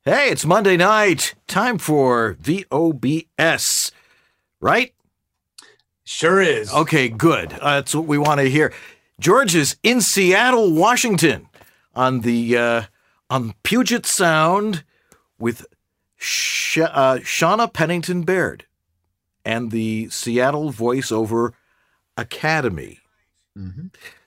Hey, it's Monday night. Time for VOBS, right? Sure is. Okay, good. That's what we want to hear. George is in Seattle, Washington, on Puget Sound with Shauna Pennington Baird and the Seattle Voiceover Academy. Mm-hmm.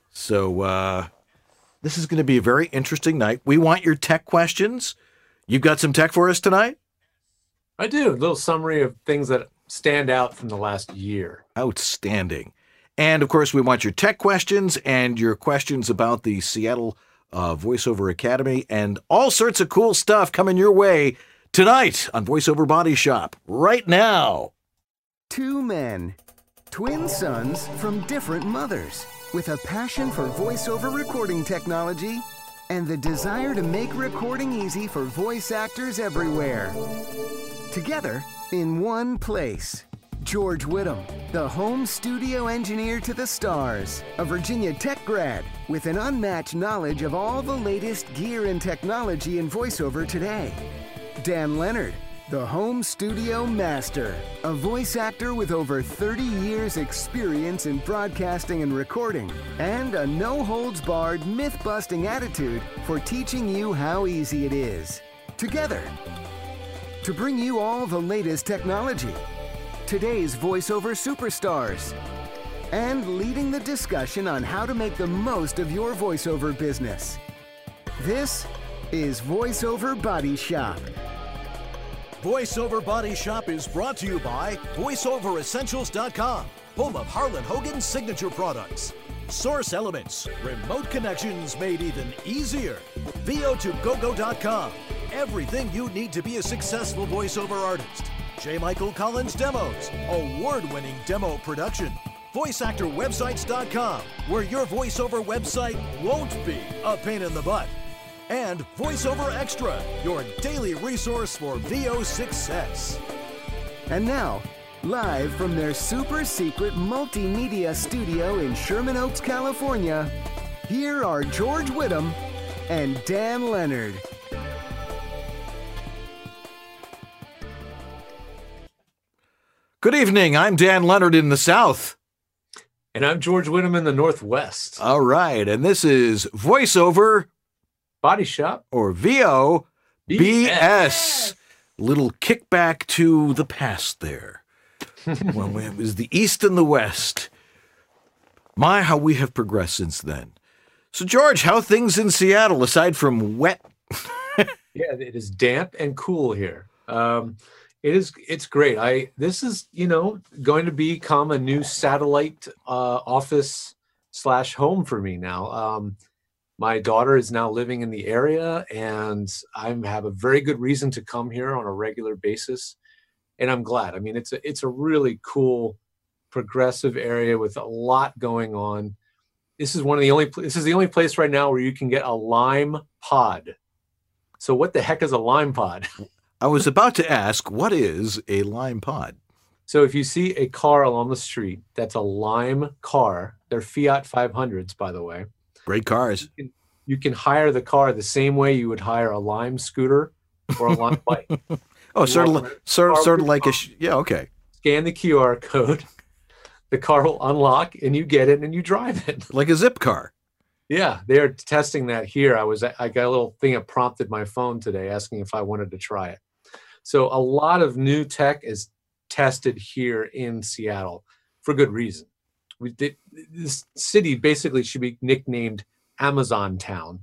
So this is going to be a very interesting night. We want your tech questions. You've got some tech for us tonight? I do. A little summary of things that stand out from the last year. Outstanding. And, of course, we want your tech questions and your questions about the Seattle Voiceover Academy and all sorts of cool stuff coming your way tonight on VoiceOver Body Shop, right now. Two men, twin sons from different mothers, with a passion for voiceover recording technology and the desire to make recording easy for voice actors everywhere. Together in one place, George Whittam, the home studio engineer to the stars, a Virginia Tech grad with an unmatched knowledge of all the latest gear and technology in voiceover today. Dan Leonard, the home studio master, a voice actor with over 30 years experience in broadcasting and recording, and a no-holds-barred myth-busting attitude for teaching you how easy it is. Together, to bring you all the latest technology, today's voiceover superstars, and leading the discussion on how to make the most of your voiceover business. This is VoiceOver Body Shop. VoiceOver Body Shop is brought to you by VoiceOverEssentials.com, home of Harlan Hogan's signature products. Source Elements, remote connections made even easier. VO2GoGo.com, everything you need to be a successful voiceover artist. J. Michael Collins Demos, award-winning demo production. VoiceActorWebsites.com, where your voiceover website won't be a pain in the butt. And VoiceOver Extra, your daily resource for VO success. And now, live from their super secret multimedia studio in Sherman Oaks, California, here are George Whittam and Dan Leonard. Good evening. I'm Dan Leonard in the South. And I'm George Whittam in the Northwest. All right. And this is VoiceOver Body Shop, or VOBS. Little kickback to the past there. When it was the East and the West. My, how we have progressed since then. So, George, how are things in Seattle aside from wet? Yeah, it is damp and cool here. It's great. This is, going to become a new satellite office / home for me now. My daughter is now living in the area, and I have a very good reason to come here on a regular basis. And I'm glad. I mean, it's a really cool, progressive area with a lot going on. This is the only place right now where you can get a Lime Pod. So what the heck is a Lime Pod? I was about to ask, what is a Lime Pod? So if you see a car along the street, that's a Lime car. They're Fiat 500s, by the way. Great cars. You can hire the car the same way you would hire a Lime scooter or a Lime bike. Oh, sort of like yeah, okay. Scan the QR code, the car will unlock, and you get it and you drive it. Like a zip car. Yeah, they're testing that here. I got a little thing that prompted my phone today asking if I wanted to try it. So a lot of new tech is tested here in Seattle for good reason. This city basically should be nicknamed Amazon Town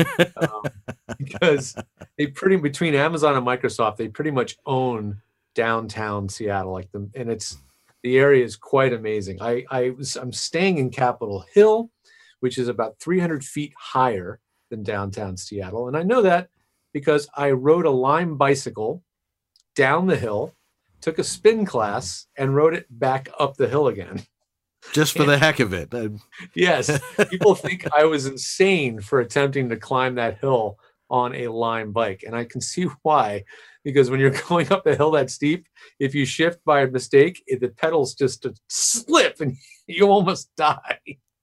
because between Amazon and Microsoft, they pretty much own downtown Seattle, and the area is quite amazing. I'm staying in Capitol Hill, which is about 300 feet higher than downtown Seattle, and I know that because I rode a Lime bicycle down the hill, took a spin class, and rode it back up the hill again. Just for the heck of it. Yes. People think I was insane for attempting to climb that hill on a Lime bike. And I can see why, because when you're going up a hill that steep, if you shift by mistake, the pedals just slip and you almost die.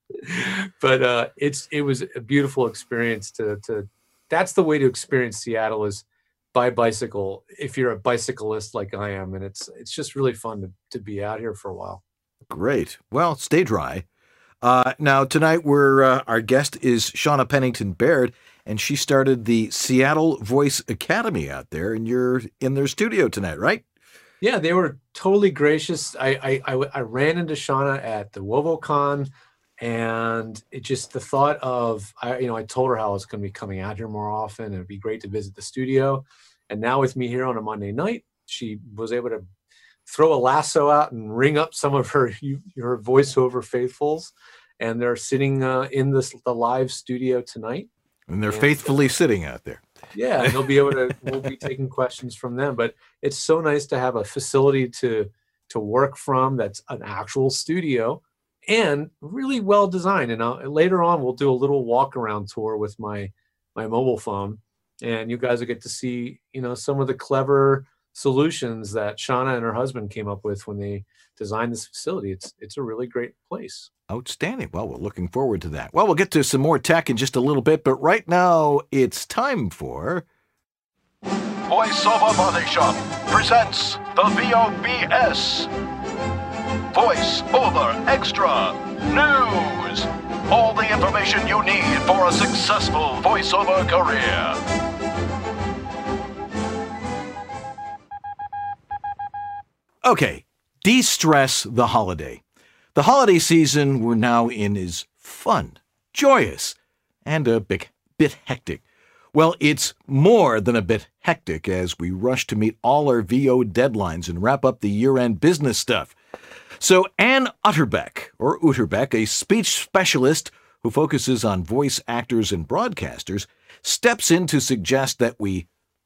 But it was a beautiful experience that's the way to experience Seattle, is bicycle if you're a bicyclist like I am, and it's just really fun to be out here for a while. Great. Well, stay dry. Now tonight our guest is Shauna Pennington Baird, and she started the Seattle Voice Academy out there, and you're in their studio tonight, right? Yeah, they were totally gracious. I ran into Shauna at the WovoCon, and it just the thought of I told her how I was going to be coming out here more often, and it'd be great to visit the studio. And now with me here on a Monday night, she was able to throw a lasso out and ring up some of her voiceover faithfuls, and they're sitting in the live studio tonight. And they're faithfully sitting out there. Yeah, and we'll be taking questions from them. But it's so nice to have a facility to work from that's an actual studio and really well designed. And later on, we'll do a little walk around tour with my mobile phone, and you guys will get to see, some of the clever solutions that Shauna and her husband came up with when they designed this facility. It's a really great place. Outstanding. Well, we're looking forward to that. Well, we'll get to some more tech in just a little bit, but right now it's time for VoiceOver Body Shop presents the VOBS. Voice Over Extra News. All the information you need for a successful voiceover career. Okay, de-stress the holiday. The holiday season we're now in is fun, joyous, and a bit hectic. Well, it's more than a bit hectic as we rush to meet all our VO deadlines and wrap up the year-end business stuff. So Ann Utterbeck, a speech specialist who focuses on voice actors and broadcasters, steps in to suggest that we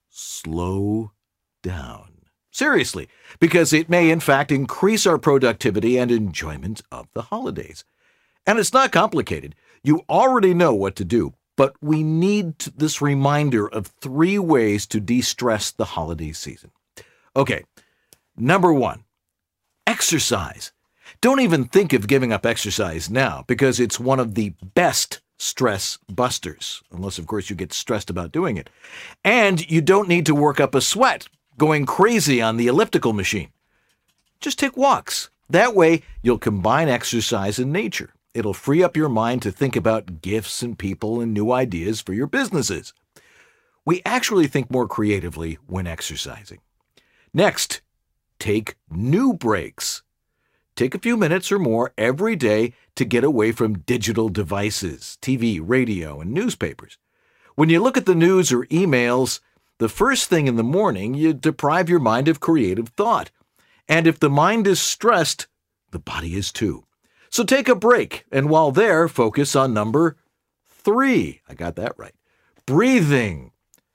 slow down. Seriously, because it may in fact increase our productivity and enjoyment of the holidays. And it's not complicated. You already know what to do, but we need this reminder of 3 ways to de-stress the holiday season. Okay, number 1, exercise. Don't even think of giving up exercise now because it's one of the best stress busters, unless of course you get stressed about doing it. And you don't need to work up a sweat going crazy on the elliptical machine. Just take walks. That way, you'll combine exercise and nature. It'll free up your mind to think about gifts and people and new ideas for your businesses. We actually think more creatively when exercising. Next, take new breaks. Take a few minutes or more every day to get away from digital devices, TV, radio, and newspapers. When you look at the news or emails, the first thing in the morning, you deprive your mind of creative thought. And if the mind is stressed, the body is too. So take a break, and while there, focus on number 3. I got that right. Breathing.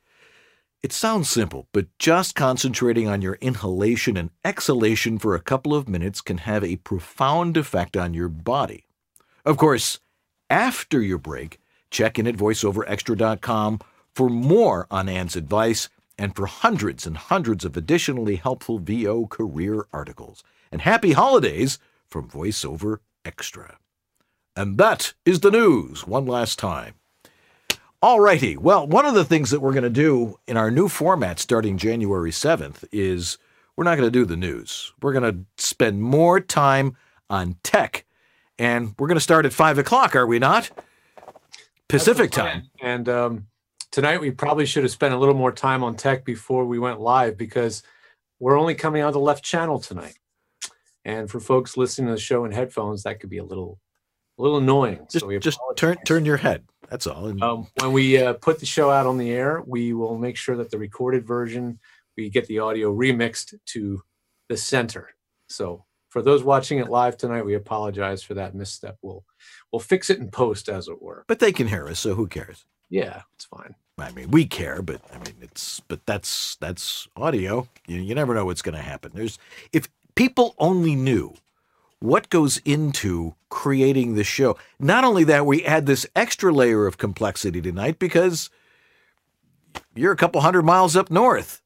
It sounds simple, but just concentrating on your inhalation and exhalation for a couple of minutes can have a profound effect on your body. Of course, after your break, check in at voiceoverextra.com for more on Ann's advice and for hundreds and hundreds of additionally helpful VO career articles. And happy holidays from VoiceOver Extra. And that is the news one last time. All righty. Well, one of the things that we're going to do in our new format starting January 7th is we're not going to do the news. We're going to spend more time on tech. And we're going to start at 5 o'clock, are we not? Pacific time. And tonight, we probably should have spent a little more time on tech before we went live because we're only coming out of the left channel tonight. And for folks listening to the show in headphones, that could be a little annoying. Just turn your head. That's all. When we put the show out on the air, we will make sure that the recorded version, we get the audio remixed to the center. So for those watching it live tonight, we apologize for that misstep. We'll fix it in post, as it were. But they can hear us, so who cares? Yeah, it's fine. I mean, we care, but that's audio. You never know what's going to happen. If people only knew what goes into creating the show. Not only that, we add this extra layer of complexity tonight because you're a couple hundred miles up north.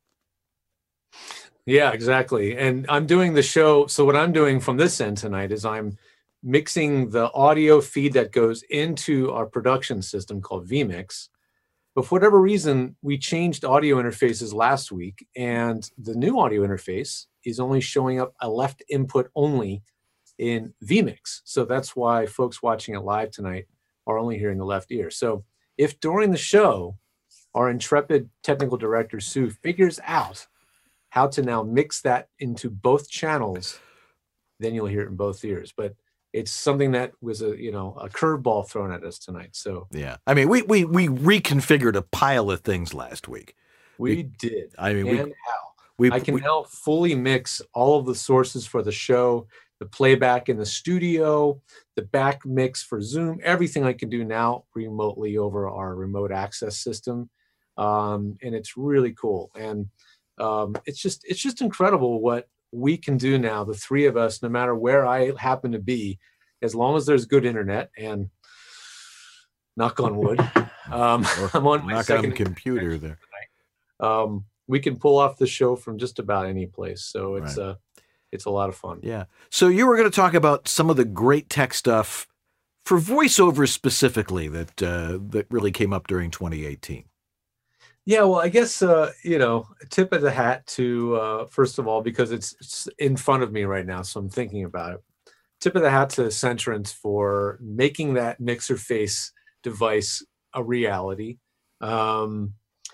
Yeah, exactly. And I'm doing the show. So what I'm doing from this end tonight is I'm mixing the audio feed that goes into our production system called vMix But for whatever reason, we changed audio interfaces last week, and the new audio interface is only showing up a left input only in vMix. So that's why folks watching it live tonight are only hearing the left ear. So if during the show, our intrepid technical director, Sue, figures out how to now mix that into both channels, then you'll hear it in both ears. But it's something that was a curveball thrown at us tonight. So yeah, I mean, we reconfigured a pile of things last week. We did. I mean, I can now fully mix all of the sources for the show, the playback in the studio, the back mix for Zoom, everything I can do now remotely over our remote access system. And it's really cool. And it's just incredible what we can do now, the three of us, no matter where I happen to be, as long as there's good internet, and knock on wood, I'm on my second computer there. We can pull off the show from just about any place. So it's a lot of fun. Yeah. So you were going to talk about some of the great tech stuff for voiceover specifically that really came up during 2018. Yeah, well, I guess, a tip of the hat to, first of all, because it's in front of me right now, so I'm thinking about it. Tip of the hat to Centrance for making that mixer face device a reality. I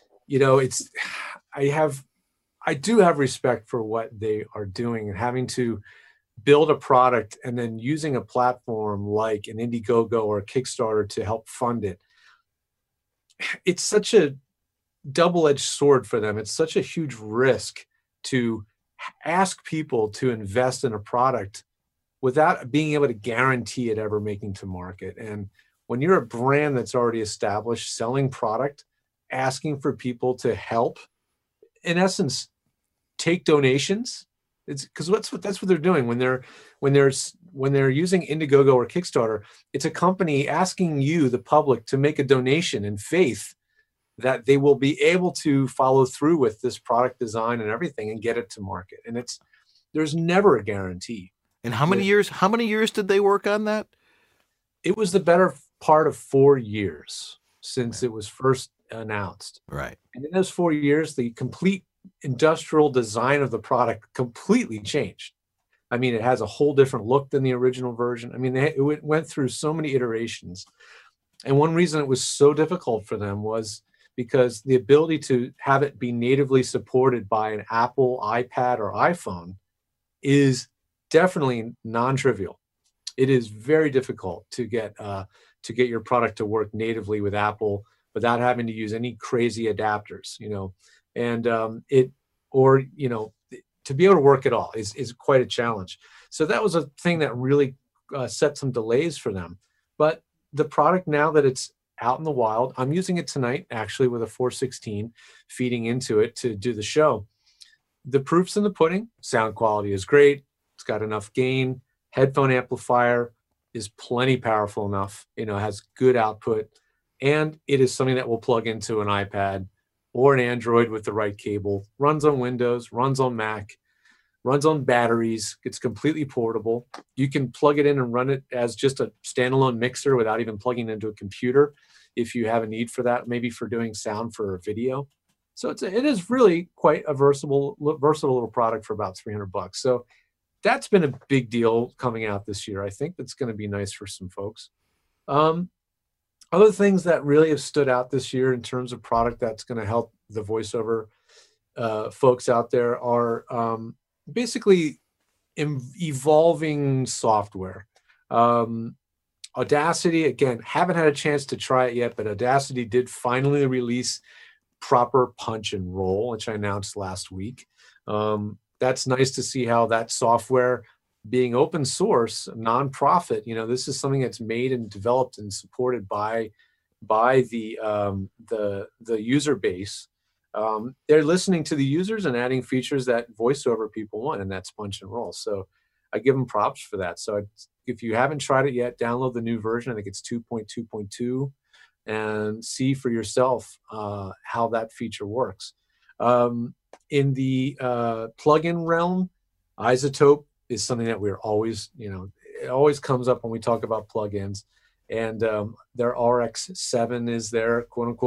do have respect for what they are doing, and having to build a product and then using a platform like an Indiegogo or a Kickstarter to help fund it. It's such a double-edged sword for them. It's such a huge risk to ask people to invest in a product without being able to guarantee it ever making to market. And when you're a brand that's already established, selling product, asking for people to help, in essence, take donations, it's because that's what they're doing when they're using Indiegogo or Kickstarter. It's a company asking you, the public, to make a donation in faith that they will be able to follow through with this product design and everything and get it to market. And there's never a guarantee. And how many years did they work on that? It was the better part of 4 years since it was first announced. Right. And in those 4 years, the complete industrial design of the product completely changed. I mean, it has a whole different look than the original version. I mean, it went through so many iterations. And one reason it was so difficult for them was because the ability to have it be natively supported by an Apple iPad or iPhone is definitely non-trivial. It is very difficult to get your product to work natively with Apple without having to use any crazy adapters, and to be able to work at all is quite a challenge. So that was a thing that really set some delays for them. But the product, now that it's out in the wild, I'm using it tonight actually with a 416 feeding into it to do the show. The proof's in the pudding. Sound quality is great. It's got enough gain. Headphone amplifier is plenty powerful enough. Has good output, and it is something that will plug into an iPad or an Android with the right cable. Runs on Windows, runs on Mac, runs on batteries. It's completely portable. You can plug it in and run it as just a standalone mixer without even plugging it into a computer if you have a need for that, maybe for doing sound for video. So it is really quite a versatile little product for about $300. So that's been a big deal coming out this year. I think that's going to be nice for some folks. Other things that really have stood out this year in terms of product that's going to help the voiceover folks out there are basically evolving software. Audacity, again, haven't had a chance to try it yet, but Audacity did finally release proper punch and roll, which I announced last week. That's nice to see how that software, being open source, nonprofit, this is something that's made and developed and supported by the user base. They're listening to the users and adding features that voiceover people want, and that's punch and roll. So I give them props for that. So if you haven't tried it yet, download the new version. I think it's 2.2.2, and see for yourself how that feature works. In the plugin realm, iZotope is something that we're always, it always comes up when we talk about plugins. And their RX7 is their quote unquote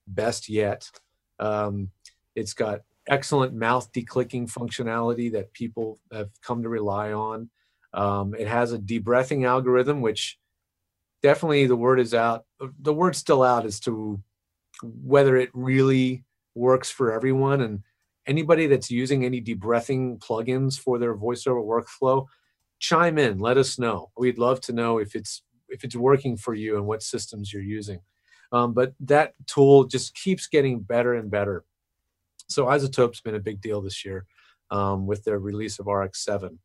best yet. It's got excellent mouth declicking functionality that people have come to rely on. It has a debreathing algorithm, which definitely the word's still out as to whether it really works for everyone. And anybody that's using any debreathing plugins for their voiceover workflow, chime in, let us know. We'd love to know if it's working for you and what systems you're using. But that tool just keeps getting better and better. So iZotope's been a big deal this year with their release of RX-7.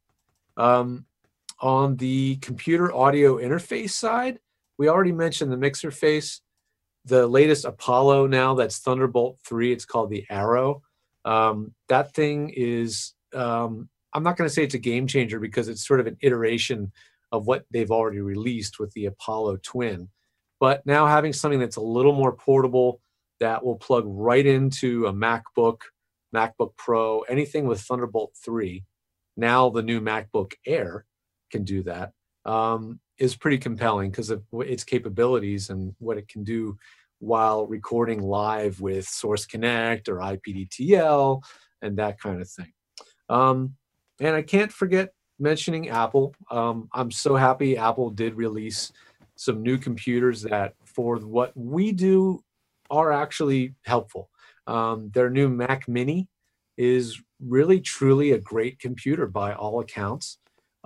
On the computer audio interface side, we already mentioned the mixer face. The latest Apollo now, that's Thunderbolt 3. It's called the Arrow. That thing is, I'm not going to say it's a game changer because it's sort of an iteration of what they've already released with the Apollo Twin. But now having something that's a little more portable that will plug right into a MacBook Pro, anything with Thunderbolt 3. Now the new MacBook Air can do that, is pretty compelling because of its capabilities and what it can do while recording live with Source Connect or IPDTL and that kind of thing. And I can't forget mentioning Apple. I'm so happy Apple did release some new computers that for what we do are actually helpful. Their new Mac Mini is really, truly a great computer by all accounts.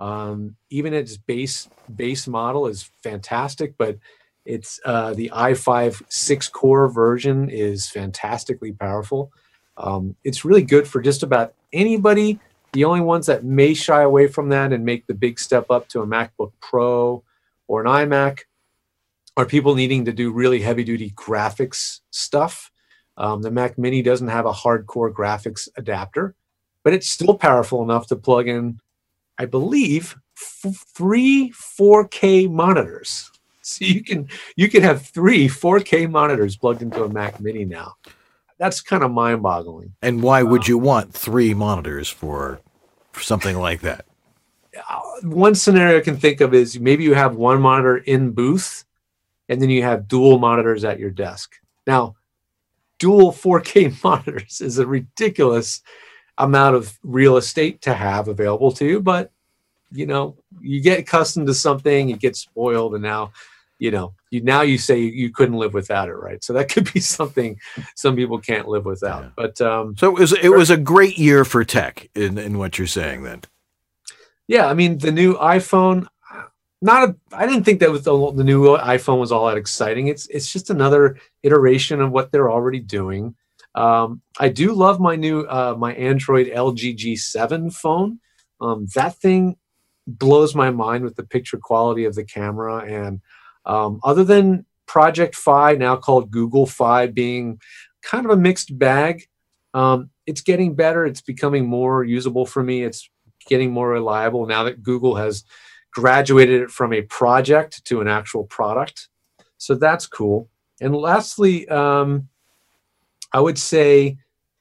Even its base model is fantastic, but it's the i5 6-core version is fantastically powerful. It's really good for just about anybody. The only ones that may shy away from that and make the big step up to a MacBook Pro or an iMac are people needing to do really heavy-duty graphics stuff. The Mac Mini doesn't have a hardcore graphics adapter, but it's still powerful enough to plug in, I believe, 3 4K monitors. So you can have 3 4K monitors plugged into a Mac Mini now. That's kind of mind-boggling. And why would you want 3 monitors for something like that? One scenario I can think of is maybe you have one monitor in booth, and then you have dual monitors at your desk. Now, dual 4K monitors is a ridiculous amount of real estate to have available to you, but you get accustomed to something, you get spoiled, and now you say you couldn't live without it, right? So that could be something some people can't live without. Yeah. But so it was a great year for tech in what you're saying then. Yeah, I mean the new iPhone. I didn't think that the new iPhone was all that exciting. It's just another iteration of what they're already doing. I do love my new my Android LG G7 phone. That thing blows my mind with the picture quality of the camera. And other than Project Fi, now called Google Fi, being kind of a mixed bag, it's getting better. It's becoming more usable for me. It's getting more reliable now that Google has graduated it from a project to an actual product. So that's cool. And lastly, I would say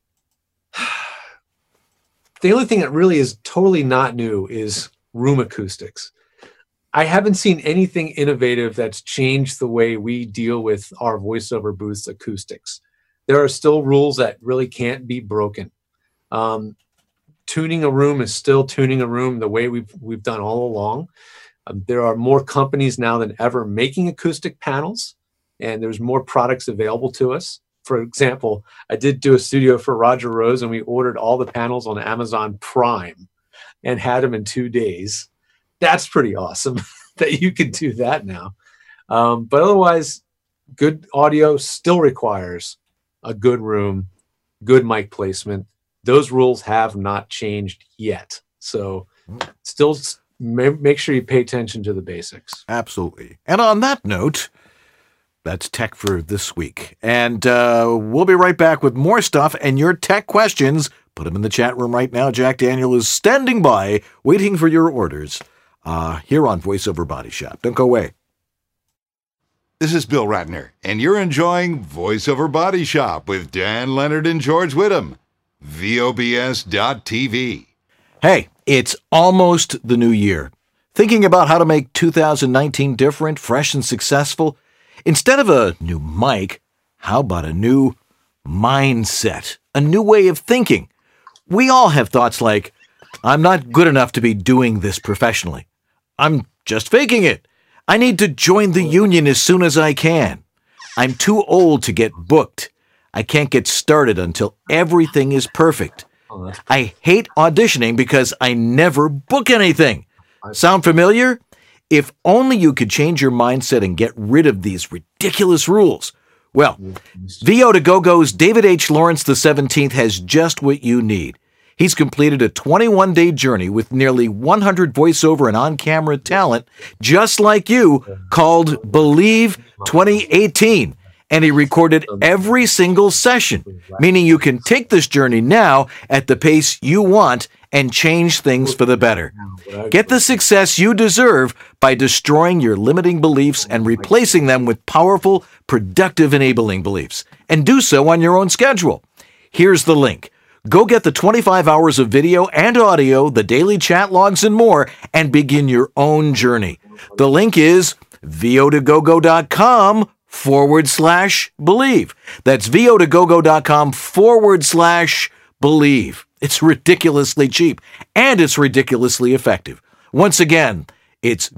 the only thing that really is totally not new is room acoustics. I haven't seen anything innovative that's changed the way we deal with our voiceover booth's acoustics. There are still rules that really can't be broken. Tuning a room is still tuning a room the way we've done all along. There are more companies now than ever making acoustic panels, and there's more products available to us. For example, I did do a studio for Roger Rose, and we ordered all the panels on Amazon Prime and had them in 2 days. That's pretty awesome that you can do that now. But otherwise, good audio still requires a good room, good mic placement. Those rules have not changed yet. So still make sure you pay attention to the basics. Absolutely. And on that note, that's tech for this week. And we'll be right back with more stuff and your tech questions. Put them in the chat room right now. Jack Daniel is standing by, waiting for your orders here on VoiceOver Body Shop. Don't go away. This is Bill Ratner, and you're enjoying VoiceOver Body Shop with Dan Leonard and George Whittam. VOBS.TV. Hey, it's almost the new year. Thinking about how to make 2019 different, fresh, and successful? Instead of a new mic, How about a new mindset, a new way of thinking? We all have thoughts like, I'm not good enough to be doing this professionally. I'm just faking it. I need to join the union as soon as I can. I'm too old to get booked. I can't get started until everything is perfect. I hate auditioning because I never book anything. Sound familiar? If only you could change your mindset and get rid of these ridiculous rules. Well, VO to Go-Go's David H. Lawrence XVII has just what you need. He's completed a 21-day journey with nearly 100 voiceover and on-camera talent, just like you, called Believe 2018. And he recorded every single session, meaning you can take this journey now at the pace you want and change things for the better. Get the success you deserve by destroying your limiting beliefs and replacing them with powerful, productive, enabling beliefs. And do so on your own schedule. Here's the link. Go get the 25 hours of video and audio, the daily chat logs, and more, and begin your own journey. The link is votogogo.com/believe. That's votogogo.com/believe. It's ridiculously cheap, and it's ridiculously effective. Once again, it's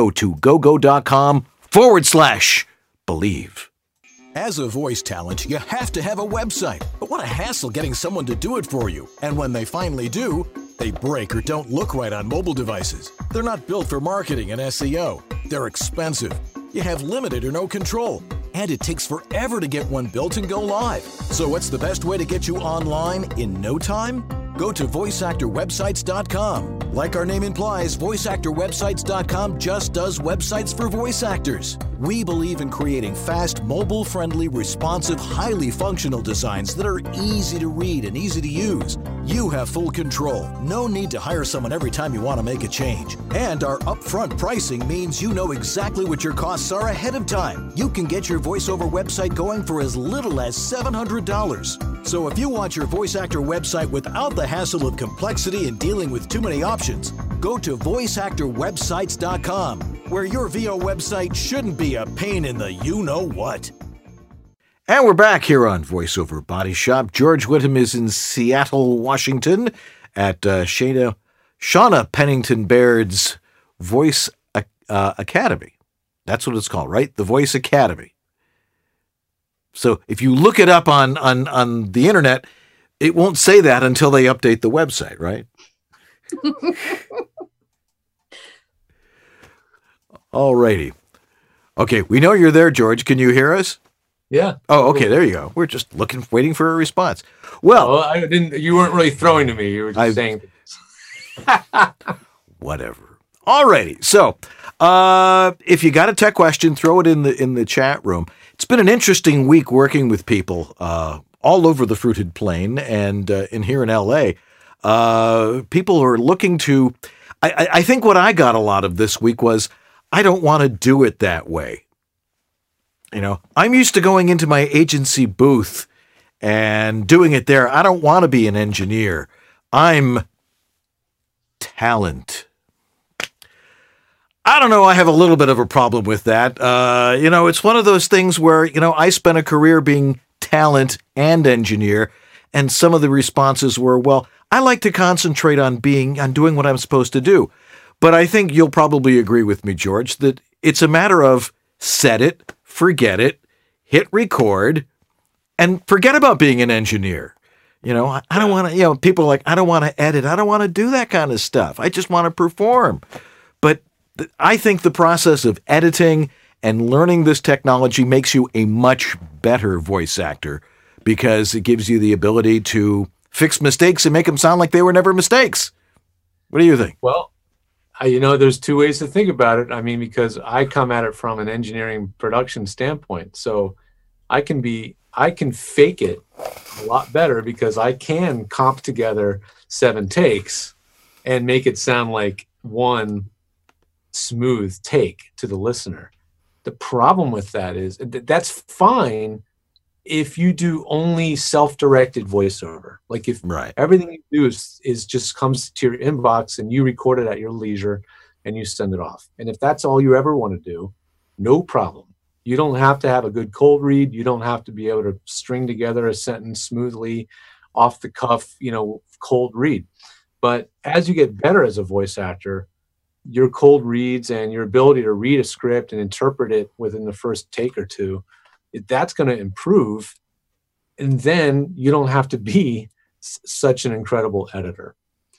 votogogo.com/believe. As a voice talent, you have to have a website. But what a hassle getting someone to do it for you. And when they finally do, they break or don't look right on mobile devices. They're not built for marketing and SEO. They're expensive. You have limited or no control. And it takes forever to get one built and go live. So what's the best way to get you online in no time? Go to voiceactorwebsites.com. Like our name implies, voiceactorwebsites.com just does websites for voice actors. We believe in creating fast, mobile-friendly, responsive, highly functional designs that are easy to read and easy to use. You have full control. No need to hire someone every time you want to make a change. And our upfront pricing means you know exactly what your costs are ahead of time. You can get your voiceover website going for as little as $700. So if you want your voice actor website without the hassle of complexity and dealing with too many options, go to voiceactorwebsites.com, where your VO website shouldn't be a pain in the you-know-what. And we're back here on VoiceOver Body Shop. George Whittam is in Seattle, Washington at Shauna Pennington Baird's Voice Academy. That's what it's called, right? The Voice Academy. So if you look it up on the internet, it won't say that until they update the website, right? All righty. Okay, we know you're there, George. Can you hear us? Yeah. Oh, okay, there you go. We're just waiting for a response. Well, I didn't. You weren't really throwing to me. You were just saying. Whatever. All righty. So, if you got a tech question, throw it in the chat room. It's been an interesting week working with people all over the Fruited Plain and in here in L.A. People are looking to. I think what I got a lot of this week was I don't want to do it that way. You know, I'm used to going into my agency booth and doing it there. I don't want to be an engineer. I'm talent. I don't know. I have a little bit of a problem with that. It's one of those things where, I spent a career being talent and engineer, and some of the responses were, well, I like to concentrate on doing what I'm supposed to do. But I think you'll probably agree with me, George, that it's a matter of set it, forget it, hit record, and forget about being an engineer. I don't want to, people are like, I don't want to edit. I don't want to do that kind of stuff. I just want to perform. But I think the process of editing and learning this technology makes you a much better voice actor because it gives you the ability to fix mistakes and make them sound like they were never mistakes. What do you think? Well, there's two ways to think about it. I mean, because I come at it from an engineering production standpoint. So I can fake it a lot better because I can comp together 7 takes and make it sound like one smooth take to the listener. The problem with that is that's fine if you do only self-directed voiceover. Like if everything you do is just comes to your inbox and you record it at your leisure and you send it off. And if that's all you ever want to do, no problem. You don't have to have a good cold read. You don't have to be able to string together a sentence smoothly off the cuff, cold read. But as you get better as a voice actor, your cold reads and your ability to read a script and interpret it within the first take or two, that's going to improve. And then you don't have to be such an incredible editor.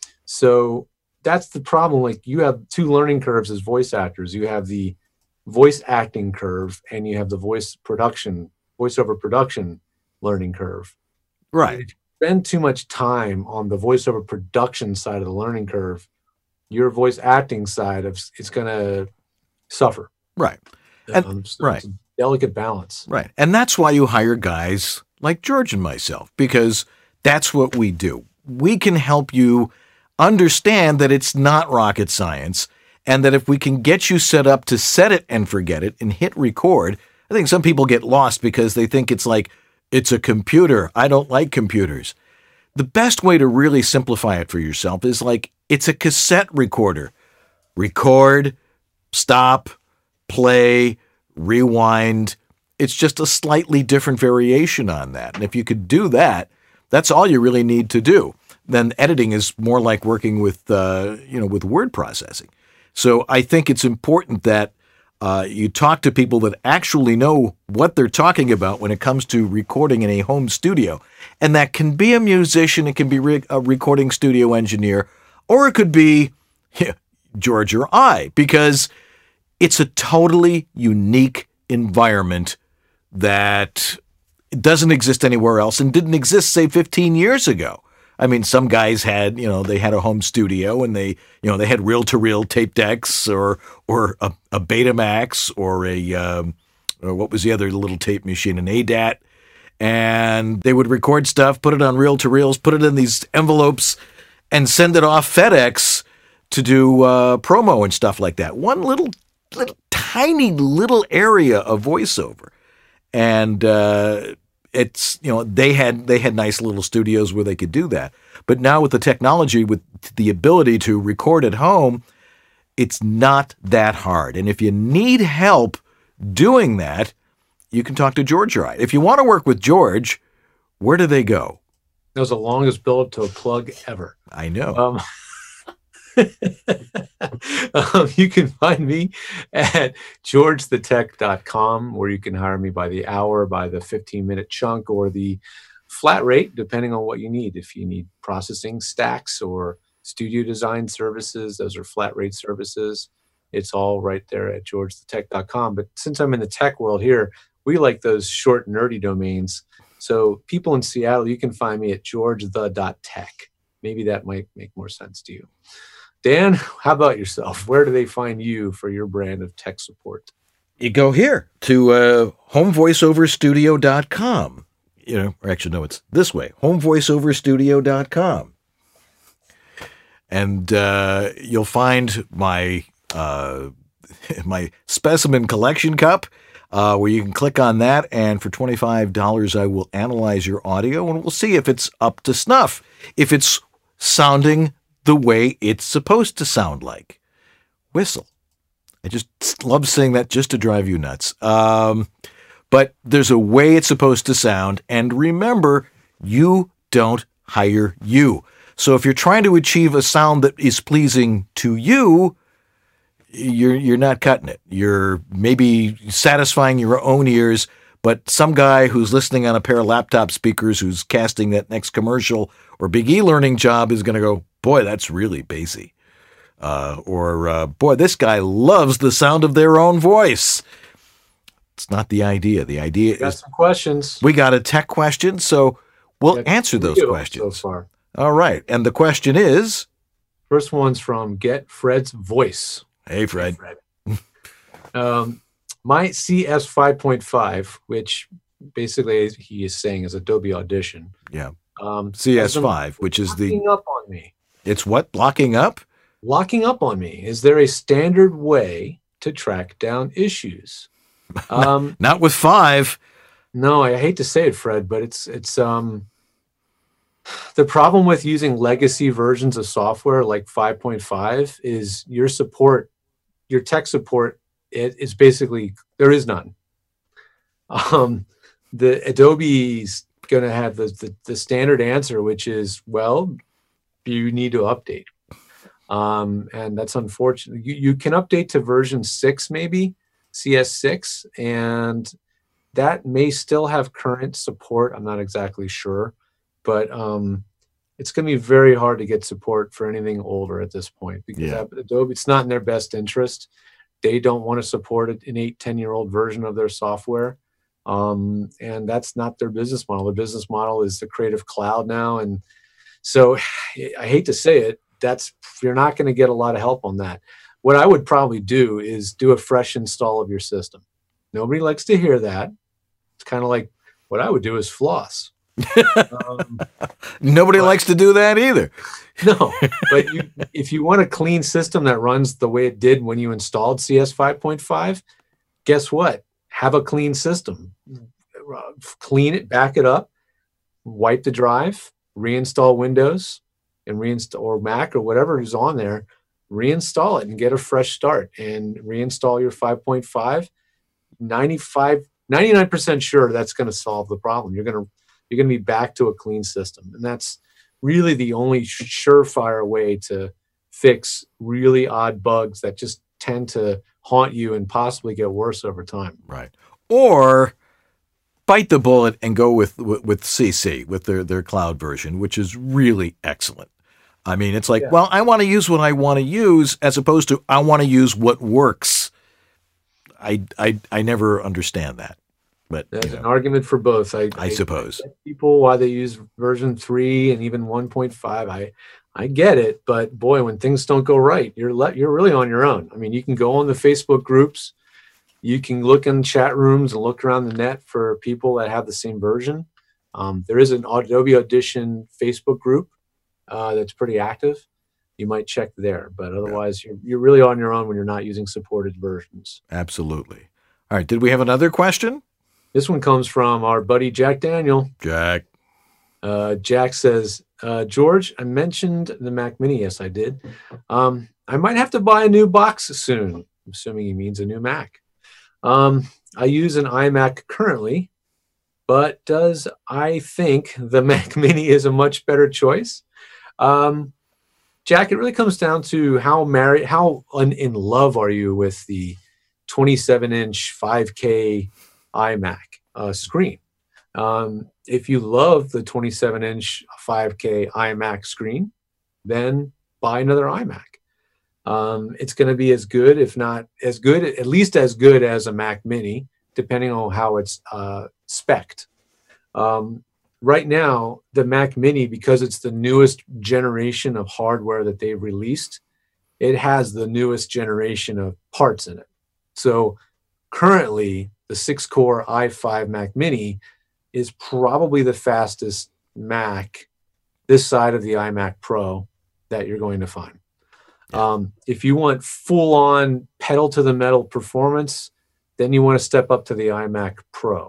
So that's the problem. Like, you have two learning curves as voice actors. You have the voice acting curve and you have the voiceover production learning curve. Right. If you spend too much time on the voiceover production side of the learning curve, your voice acting side it's going to suffer. Right. Right. It's a delicate balance. Right. And that's why you hire guys like George and myself, because that's what we do. We can help you understand that it's not rocket science, and that if we can get you set up to set it and forget it and hit record. I think some people get lost because they think it's like, it's a computer. I don't like computers. The best way to really simplify it for yourself is like, it's a cassette recorder. Record, stop, play, rewind. It's just a slightly different variation on that. And if you could do that, that's all you really need to do. Then editing is more like working with, with word processing. So I think it's important that you talk to people that actually know what they're talking about when it comes to recording in a home studio. And that can be a musician, it can be a recording studio engineer, or it could be George or I, because it's a totally unique environment that doesn't exist anywhere else and didn't exist, say, 15 years ago. I mean, some guys had, they had a home studio and they had reel-to-reel tape decks or a Betamax or or what was the other little tape machine, an ADAT, and they would record stuff, put it on reel-to-reels, put it in these envelopes, and send it off FedEx to do promo and stuff like that. One little tiny little area of voiceover, and it's, they had nice little studios where they could do that. But now with the technology, with the ability to record at home, it's not that hard. And if you need help doing that, you can talk to George or I. If you want to work with George, where do they go? That was the longest build to a plug ever. I know. You can find me at georgethetech.com, where you can hire me by the hour, by the 15-minute chunk, or the flat rate, depending on what you need. If you need processing stacks or studio design services, those are flat rate services. It's all right there at georgethetech.com. But since I'm in the tech world here, we like those short, nerdy domains. So people in Seattle, you can find me at georgethe.tech. Maybe that might make more sense to you. Dan, how about yourself? Where do they find you for your brand of tech support? You go here to homevoiceoverstudio.com. Or actually, no, it's this way, homevoiceoverstudio.com. And you'll find my my specimen collection cup, where you can click on that, and for $25, I will analyze your audio, and we'll see if it's up to snuff, if it's sounding the way it's supposed to sound like. Whistle. I just love saying that just to drive you nuts. But there's a way it's supposed to sound, and remember, you don't hire you. So if you're trying to achieve a sound that is pleasing to you, you're not cutting it. You're maybe satisfying your own ears, but some guy who's listening on a pair of laptop speakers who's casting that next commercial or big e-learning job is going to go, boy, that's really bassy. Boy, this guy loves the sound of their own voice. It's not the idea. The idea got is some questions. We got a tech question, so we'll answer those questions. So far. All right. And the question is? First one's from Get Fred's Voice. Hey, Fred. Hey, Fred. My CS 5.5, which basically he is saying is Adobe Audition. Yeah. CS5, which is locking up on me. It's what? Locking up? Locking up on me. Is there a standard way to track down issues? Not with 5. No, I hate to say it, Fred, but it's the problem with using legacy versions of software like 5.5 is your tech support, it is basically, there is none. The Adobe's going to have the standard answer, which is, well, you need to update. And that's unfortunate. You can update to version 6, maybe CS6, and that may still have current support. I'm not exactly sure, but it's going to be very hard to get support for anything older at this point, because Adobe, it's not in their best interest. They don't want to support an 8-10-year-old version of their software. And that's not their business model. Their business model is the Creative Cloud now. And so I hate to say it, you're not going to get a lot of help on that. What I would probably do is do a fresh install of your system. Nobody likes to hear that. It's kind of like what I would do is floss. Nobody likes to do that either. No, but if you want a clean system that runs the way it did when you installed CS 5.5, guess what? Have a clean system. Clean it, back it up, wipe the drive, reinstall Windows, and reinstall, or Mac or whatever is on there, reinstall it and get a fresh start and reinstall your 5.5. 99% sure that's going to solve the problem. You're going to be back to a clean system. And that's really the only surefire way to fix really odd bugs that just tend to haunt you and possibly get worse over time. Right. Or bite the bullet and go with CC, with their cloud version, which is really excellent. I mean, it's like, well, I want to use what I want to use, as opposed to I want to use what works. I never understand that. But there's an argument for both. I suppose. People, why they use version 3 and even 1.5, I get it, but boy, when things don't go right, you're really on your own. I mean, you can go on the Facebook groups, you can look in chat rooms and look around the net for people that have the same version. There is an Adobe Audition Facebook group that's pretty active. You might check there, but otherwise, you're really on your own when you're not using supported versions. Absolutely. All right. Did we have another question? This one comes from our buddy Jack Daniel. Jack. Jack says, George, I mentioned the Mac Mini. Yes, I did. I might have to buy a new box soon. I'm assuming he means a new Mac. I use an iMac currently, but I think the Mac Mini is a much better choice. Jack, it really comes down to how in love are you with the 27-inch 5K iMac screen. If you love the 27-inch 5K iMac screen, then buy another iMac. It's going to be as good, if not as good, at least as good as a Mac Mini, depending on how it's spec'd. Right now, the Mac Mini, because it's the newest generation of hardware that they've released, it has the newest generation of parts in it. So currently, the 6-core i5 Mac Mini is probably the fastest Mac this side of the iMac Pro that you're going to find. If you want full-on pedal-to-the-metal performance, then you want to step up to the iMac Pro.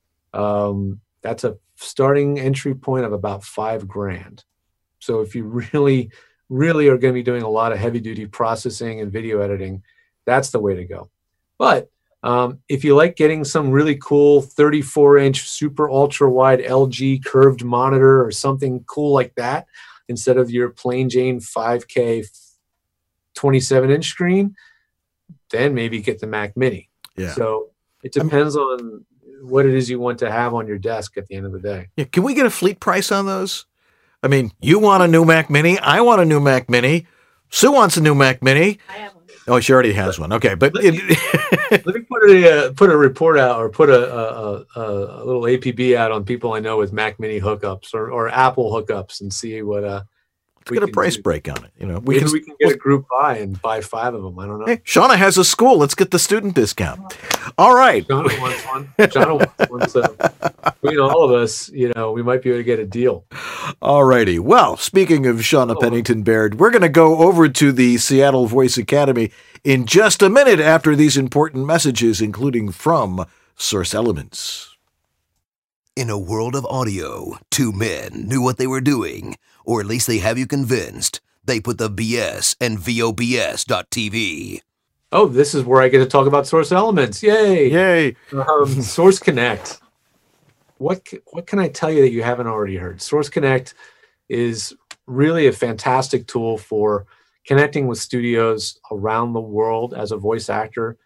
That's a starting entry point of about $5,000. So if you really, really are going to be doing a lot of heavy-duty processing and video editing, that's the way to go. But if you like getting some really cool 34-inch super ultra-wide LG curved monitor or something cool like that, instead of your plain Jane 5K 27-inch screen, then maybe get the Mac Mini. Yeah. So it depends on what it is you want to have on your desk at the end of the day. Yeah. Can we get a fleet price on those? I mean, you want a new Mac Mini. I want a new Mac Mini. Sue wants a new Mac Mini. I have one. Oh, she already has one. Okay, but let me put a report out, or put a little APB out on people I know with Mac Mini hookups or Apple hookups, and see what let's get a price break on it. You know, we can get a group buy and buy 5 of them. I don't know. Hey, Shauna has a school. Let's get the student discount. All right. Shauna wants one. Shauna wants one. So between all of us, we might be able to get a deal. All righty. Well, speaking of Shauna Pennington Baird, we're going to go over to the Seattle Voice Academy in just a minute after these important messages, including from Source Elements. In a world of audio, 2 men knew what they were doing, or at least they have you convinced. They put the BS in VOBS.TV. Oh, this is where I get to talk about Source Elements. Yay! Yay! Source Connect. What can I tell you that you haven't already heard? Source Connect is really a fantastic tool for connecting with studios around the world as a voice actor.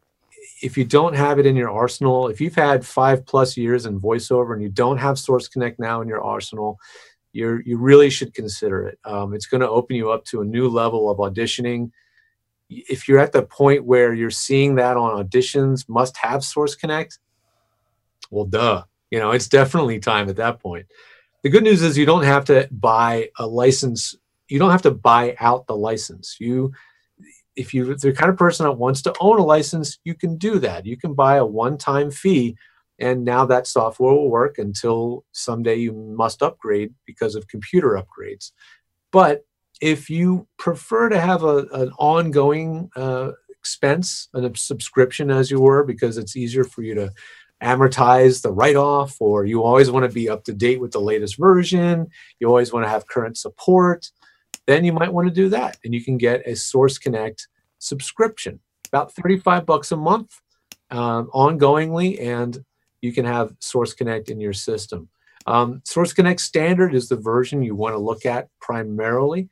If you don't have it in your arsenal, if you've had 5+ years in voiceover and you don't have Source Connect now in your arsenal, you really should consider it. It's going to open you up to a new level of auditioning. If you're at the point where you're seeing that on auditions, must have Source Connect, well, duh. It's definitely time at that point. The good news is you don't have to buy a license. You don't have to buy out the license. If you're the kind of person that wants to own a license, you can do that. You can buy a one-time fee, and now that software will work until someday you must upgrade because of computer upgrades. But if you prefer to have an ongoing expense and a subscription, as you were, because it's easier for you to amortize the write-off, or you always want to be up to date with the latest version, you always want to have current support, then you might want to do that. And you can get a Source Connect subscription, about $35 a month ongoingly, and you can have Source Connect in your system. Source Connect Standard is the version you want to look at primarily.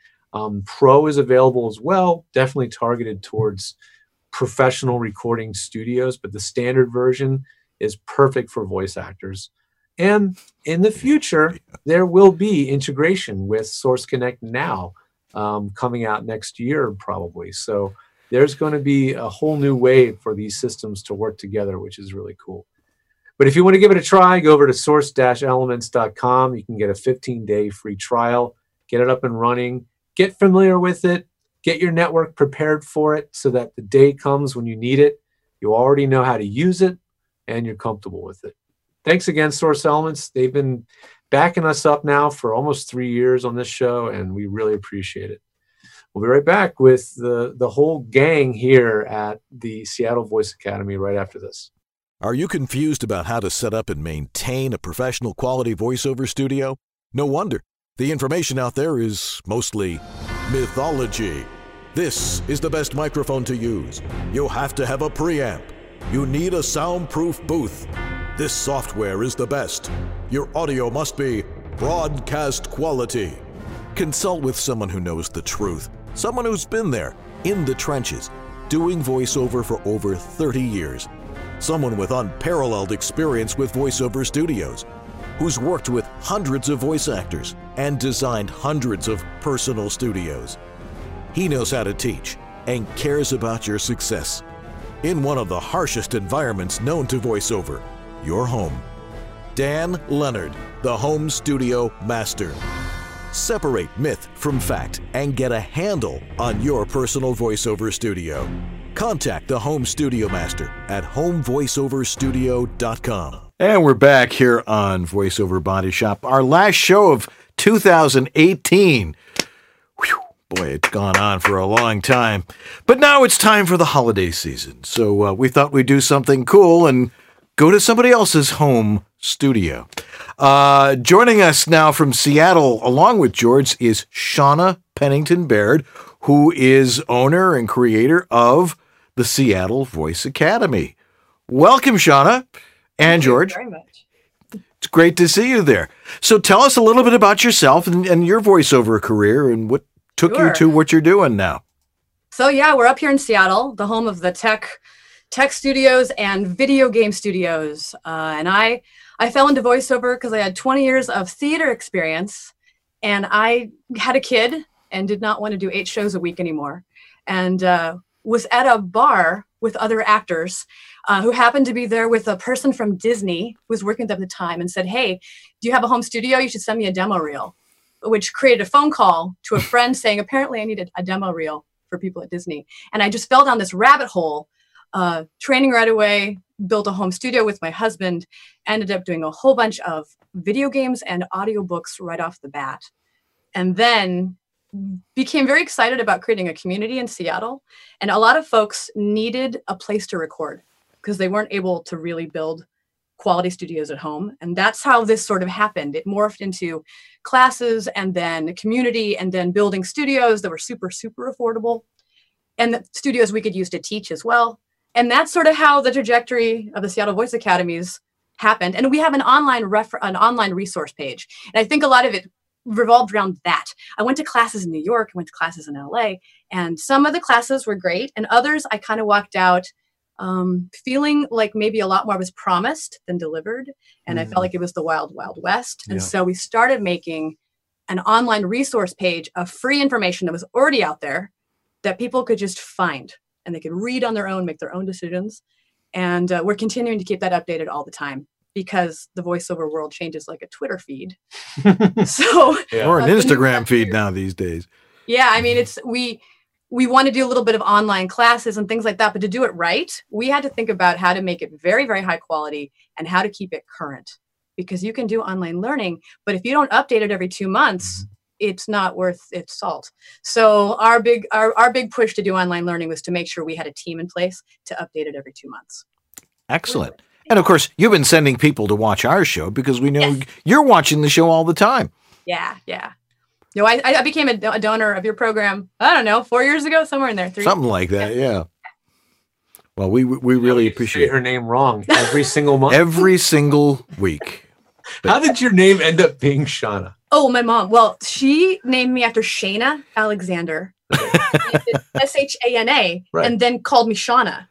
Pro is available as well, definitely targeted towards professional recording studios, but the standard version is perfect for voice actors. And in the future, there will be integration with Source Connect Now coming out next year, probably. So there's going to be a whole new way for these systems to work together, which is really cool. But if you want to give it a try, go over to source-elements.com. You can get a 15-day free trial, get it up and running, get familiar with it, get your network prepared for it so that the day comes when you need it, you already know how to use it, and you're comfortable with it. Thanks again, Source Elements. They've been backing us up now for almost 3 years on this show, and we really appreciate it. We'll be right back with the whole gang here at the Seattle Voice Academy right after this. Are you confused about how to set up and maintain a professional quality voiceover studio? No wonder. The information out there is mostly mythology. This is the best microphone to use. You'll have to have a preamp. You need a soundproof booth. This software is the best. Your audio must be broadcast quality. Consult with someone who knows the truth. Someone who's been there, in the trenches, doing voiceover for over 30 years. Someone with unparalleled experience with voiceover studios, who's worked with hundreds of voice actors and designed hundreds of personal studios. He knows how to teach and cares about your success. In one of the harshest environments known to voiceover, your home. Dan Leonard, the Home Studio Master. Separate myth from fact and get a handle on your personal voiceover studio. Contact the Home Studio Master at homevoiceoverstudio.com. And we're back here on VoiceOver Body Shop, our last show of 2018. Whew, boy, it's gone on for a long time. But now it's time for the holiday season. So we thought we'd do something cool and go to somebody else's home studio. Joining us now from Seattle, along with George, is Shauna Pennington Baird, who is owner and creator of the Seattle Voice Academy. Welcome, Shauna and George. Thank you very much. It's great to see you there. So tell us a little bit about yourself and your voiceover career and what took you to what you're doing now. So yeah, we're up here in Seattle, the home of the tech studios and video game studios. And I fell into voiceover because I had 20 years of theater experience, and I had a kid and did not want to do 8 shows a week anymore. And was at a bar with other actors who happened to be there with a person from Disney who was working with them at the time, and said, "Hey, do you have a home studio? You should send me a demo reel," which created a phone call to a friend saying, apparently I needed a demo reel for people at Disney. And I just fell down this rabbit hole, training right away, built a home studio with my husband, ended up doing a whole bunch of video games and audiobooks right off the bat. And then became very excited about creating a community in Seattle. And a lot of folks needed a place to record because they weren't able to really build quality studios at home. And that's how this sort of happened. It morphed into classes and then a community and then building studios that were super, super affordable. and the studios we could use to teach as well. And that's sort of how the trajectory of the Seattle Voice Academies happened. And we have an online resource page. And I think a lot of it revolved around that. I went to classes in New York, I went to classes in LA, and some of the classes were great, and others I kind of walked out feeling like maybe a lot more was promised than delivered. And I felt like it was the wild, wild west. And so we started making an online resource page of free information that was already out there that people could just find, and they could read on their own, make their own decisions. And we're continuing to keep that updated all the time, because the voiceover world changes like a Twitter feed. So or an Instagram feed now these days. Yeah, I mean, we want to do a little bit of online classes and things like that, but to do it right, we had to think about how to make it very, very high quality and how to keep it current. Because you can do online learning, but if you don't update it every 2 months, it's not worth its salt. So our big push to do online learning was to make sure we had a team in place to update it every 2 months. Excellent. And of course, you've been sending people to watch our show because we know you're watching the show all the time. Yeah. No, I became a donor of your program, I don't know, 4 years ago, somewhere in there. Something like that, yeah. Well, we really appreciate her name wrong every single month. Every single week. How did your name end up being Shauna? Oh, my mom. Well, she named me after Shana Alexander, Shana, right. And then called me Shauna.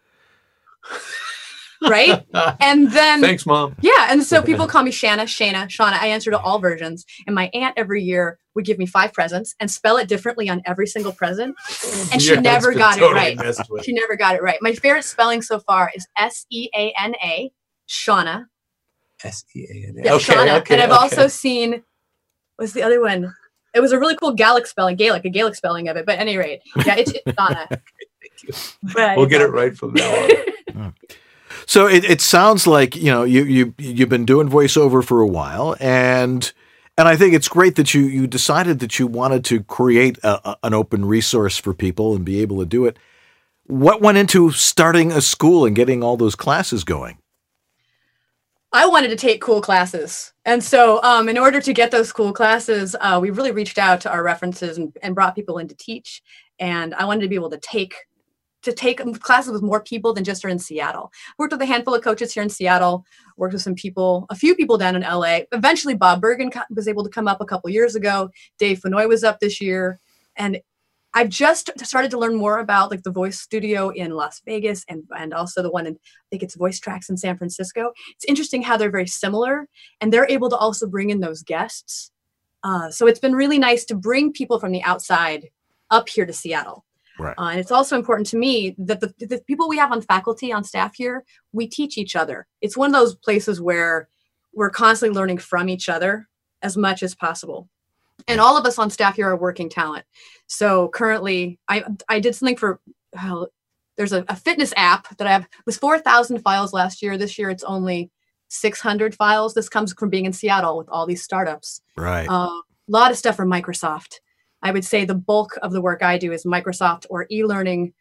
Right? And then thanks, Mom. Yeah, and so people call me Shana, Shauna. I answer to all versions. And my aunt every year would give me 5 presents and spell it differently on every single present. And she never got it right. She never got it right. My favorite spelling so far is Seana, Shauna. Seana. Yeah, okay, Shauna. okay, and I've okay. also seen, what's the other one? It was a really cool Gaelic spelling of it. But at any rate, yeah, it's Shauna. Thank you. But we'll get it right from now on. So it sounds like, you've been doing voiceover for a while, and I think it's great that you decided that you wanted to create an open resource for people and be able to do it. What went into starting a school and getting all those classes going? I wanted to take cool classes. And so in order to get those cool classes, we really reached out to our references and brought people in to teach. And I wanted to be able to take classes with more people than just are in Seattle. Worked with a handful of coaches here in Seattle, worked with a few people down in LA. Eventually, Bob Bergen was able to come up a couple years ago. Dave Fenoy was up this year. And I've just started to learn more about like the voice studio in Las Vegas and also the one in, I think it's Voice Tracks in San Francisco. It's interesting how they're very similar, and they're able to also bring in those guests. So it's been really nice to bring people from the outside up here to Seattle. Right. And it's also important to me that the people we have on faculty, on staff here, we teach each other. It's one of those places where we're constantly learning from each other as much as possible. And all of us on staff here are working talent. So currently, I did something there's a fitness app that I have. It was 4,000 files last year. This year, it's only 600 files. This comes from being in Seattle with all these startups. Right. A lot of stuff from Microsoft. I would say the bulk of the work I do is Microsoft or e-learning.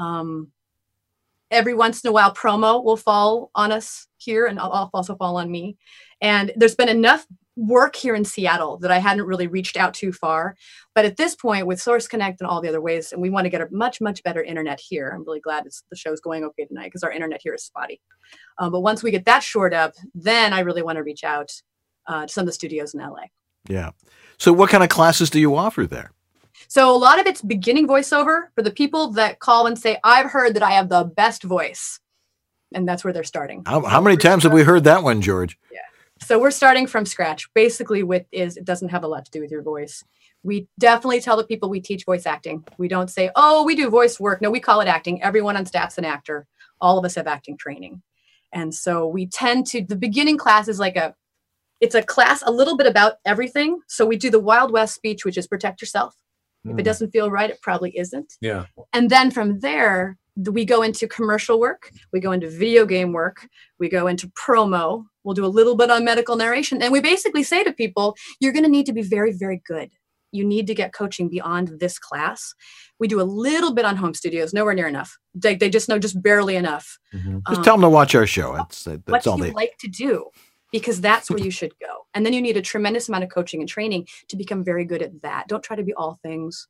Every once in a while, promo will fall on us here, and I'll also fall on me. And there's been enough work here in Seattle that I hadn't really reached out too far. But at this point, with Source Connect and all the other ways, and we want to get a much, much better internet here. I'm really glad the show's going okay tonight because our internet here is spotty. But once we get that shored up, then I really want to reach out to some of the studios in LA. Yeah. So what kind of classes do you offer there? So a lot of it's beginning voiceover for the people that call and say, I've heard that I have the best voice. And that's where they're starting. How many times have we heard that one, George? Yeah. So we're starting from scratch. Basically, it doesn't have a lot to do with your voice. We definitely tell the people we teach voice acting. We don't say, oh, we do voice work. No, we call it acting. Everyone on staff's an actor. All of us have acting training. And so we tend to, the beginning class is it's a class a little bit about everything. So we do the Wild West speech, which is protect yourself. If it doesn't feel right, it probably isn't. Yeah. And then from there, we go into commercial work. We go into video game work. We go into promo. We'll do a little bit on medical narration. And we basically say to people, you're going to need to be very, very good. You need to get coaching beyond this class. We do a little bit on home studios, nowhere near enough. They just know just barely enough. Mm-hmm. Just tell them to watch our show. That's what all you like to do, because that's where you should go. And then you need a tremendous amount of coaching and training to become very good at that. Don't try to be all things.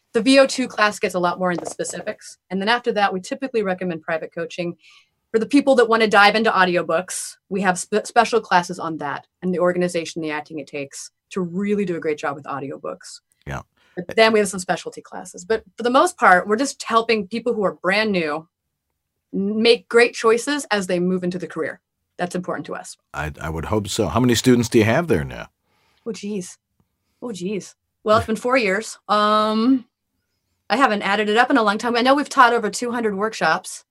The VO2 class gets a lot more into specifics. And then after that, we typically recommend private coaching. For the people that want to dive into audiobooks, we have special classes on that and the organization, the acting it takes to really do a great job with audiobooks. Yeah. But then we have some specialty classes. But for the most part, we're just helping people who are brand new make great choices as they move into the career. That's important to us. I would hope so. How many students do you have there now? Oh, geez. Well, it's been 4 years. I haven't added it up in a long time. I know we've taught over 200 workshops.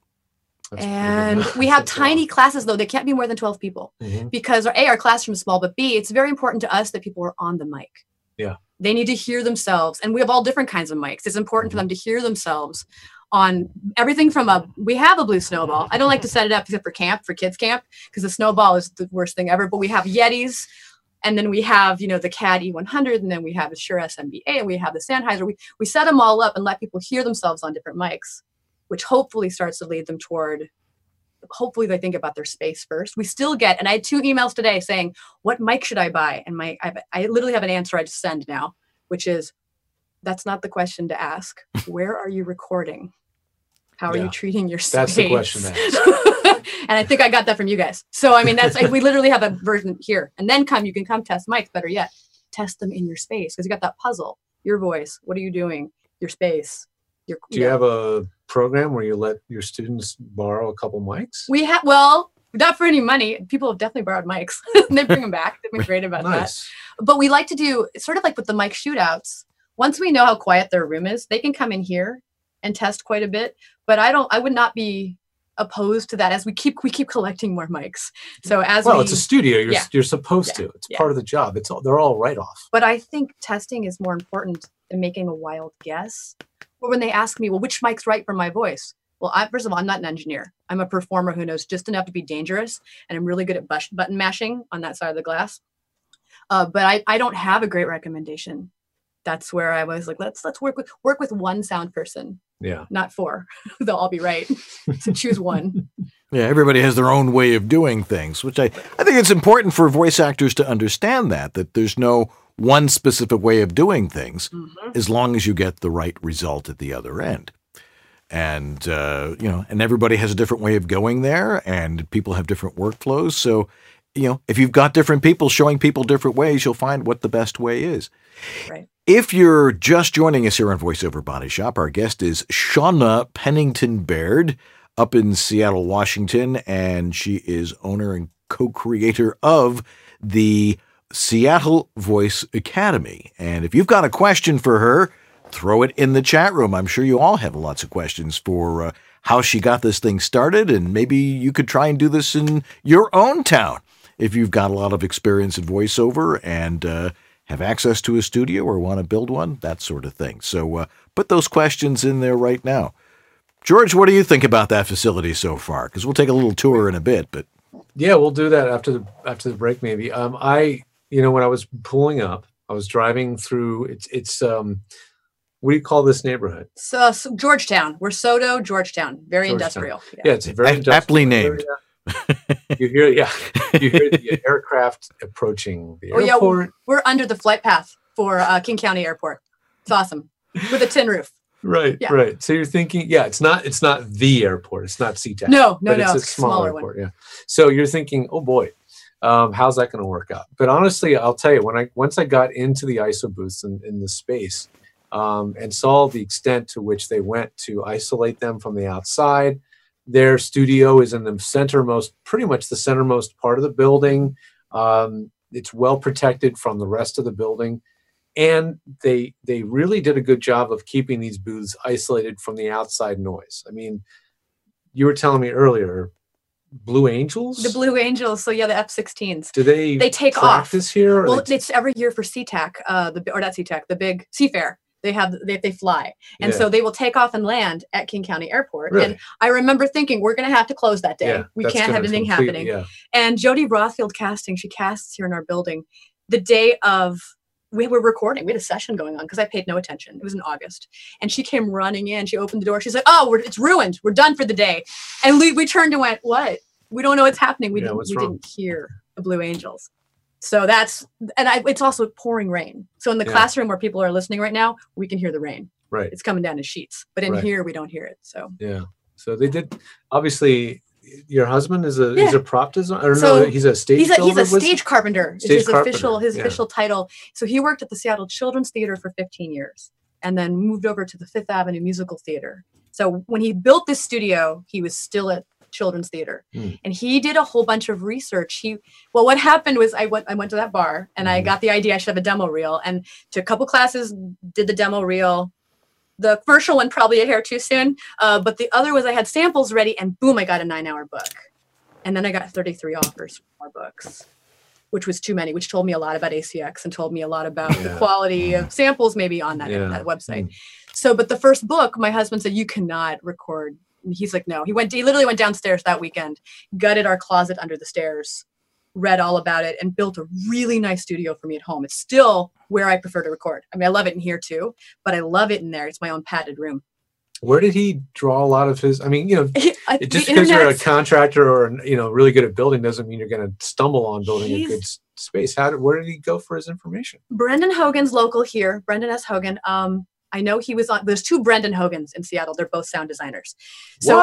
And we have tiny classes, though. They can't be more than 12 people because our classroom is small, but B, it's very important to us that people are on the mic. Yeah. They need to hear themselves. And we have all different kinds of mics. It's important for them to hear themselves on everything from we have a blue snowball. I don't like to set it up except for kids camp, because the snowball is the worst thing ever. But we have Yetis, and then we have, the CAD E100, and then we have the Shure SMBA, and we have the Sennheiser. We set them all up and let people hear themselves on different mics, which hopefully starts to lead them toward, hopefully they think about their space first. We still get, and I had 2 emails today saying, what mic should I buy? And I literally have an answer I just send now, which is, that's not the question to ask. Where are you recording? How are you treating your space? That's the question to ask. And I think I got that from you guys. So, I mean, we literally have a version here. And then you can come test mics, better yet, test them in your space. Because you got that puzzle, your voice, what are you doing? Your space. Do you have a program where you let your students borrow a couple mics? We have, well, not for any money. People have definitely borrowed mics. They bring them back. They've been great about that. But we like to do sort of like with the mic shootouts. Once we know how quiet their room is, they can come in here and test quite a bit. But I would not be opposed to that as we keep collecting more mics. So it's a studio. You're supposed to. It's part of the job. They're all write-off. But I think testing is more important than making a wild guess. But when they ask me, well, which mic's right for my voice? Well, first of all, I'm not an engineer. I'm a performer who knows just enough to be dangerous, and I'm really good at button mashing on that side of the glass. But I don't have a great recommendation. That's where I was like, let's work with one sound person. Yeah. Not 4. They'll all be right. So choose one. Yeah, everybody has their own way of doing things, which I think it's important for voice actors to understand that there's no one specific way of doing things as long as you get the right result at the other end. And, and everybody has a different way of going there, and people have different workflows. So, if you've got different people showing people different ways, you'll find what the best way is. Right. If you're just joining us here on VoiceOver Body Shop, our guest is Shauna Pennington Baird up in Seattle, Washington, and she is owner and co-creator of the Seattle Voice Academy. And if you've got a question for her, throw it in the chat room. I'm sure you all have lots of questions for how she got this thing started, and maybe you could try and do this in your own town if you've got a lot of experience in voiceover and have access to a studio or want to build one, that sort of thing. So put those questions in there right now. George, what do you think about that facility so far? Because we'll take a little tour in a bit, but yeah, we'll do that after the break maybe. When I was pulling up, I was driving through. It's what do you call this neighborhood? So Georgetown. We're SoDo, Georgetown. Very industrial. Yeah, it's very industrial. Aptly named. You hear the aircraft approaching the airport. Yeah, we're under the flight path for King County Airport. It's awesome with a tin roof. Right, yeah. Right. So you're thinking, it's not the airport. It's not SeaTac. No, it's a smaller airport. One. Yeah. So you're thinking, oh boy, how's that going to work out? But honestly, I'll tell you, once I got into the ISO booths in the space and saw the extent to which they went to isolate them from the outside. Their studio is in the pretty much the centermost part of the building. It's well protected from the rest of the building. And they really did a good job of keeping these booths isolated from the outside noise. I mean, you were telling me earlier, Blue Angels? The Blue Angels. So yeah, the F-16s. Do they take practice off here? Well, it's every year for SeaTac, or not SeaTac, the big Seafair. They fly. And so they will take off and land at King County Airport. Really? And I remember thinking, we're going to have to close that day. We can't have anything happening. Yeah. And Jody Rothfield Casting, she casts here in our building the day of, we were recording. We had a session going on because I paid no attention. It was in August. And she came running in. She opened the door. She's like, oh, it's ruined. We're done for the day. And we turned and went, what? We don't know what's happening. We didn't hear the Blue Angels. So it's also pouring rain. So in the classroom where people are listening right now, we can hear the rain. Right. It's coming down in sheets, but in here we don't hear it. So yeah. So they did, obviously. Your husband is he's a prop designer. He's a stage. He's a stage carpenter. His official title. So he worked at the Seattle Children's Theater for 15 years, and then moved over to the Fifth Avenue Musical Theater. So when he built this studio, he was still at Children's Theater, and he did a whole bunch of research. What happened was I went to that bar and I got the idea I should have a demo reel, and took a couple classes, did the demo reel. The commercial one probably a hair too soon, but the other was I had samples ready, and boom, I got a 9-hour book. And then I got 33 offers for more books, which was too many, which told me a lot about ACX and told me a lot about the quality of samples maybe on that website. So, but the first book, my husband said, you cannot record. He's like, no. He literally went downstairs that weekend, gutted our closet under the stairs, read all about it, and built a really nice studio for me at home. It's still where I prefer to record. I mean, I love it in here too, but I love it in there. It's my own padded room. Where did he draw a lot of his, just because you're a contractor or, really good at building doesn't mean you're going to stumble on building a good space. Where did he go for his information? Brendan Hogan's local here, Brendan S. Hogan. I know he was there's 2 Brendan Hogans in Seattle. They're both sound designers. So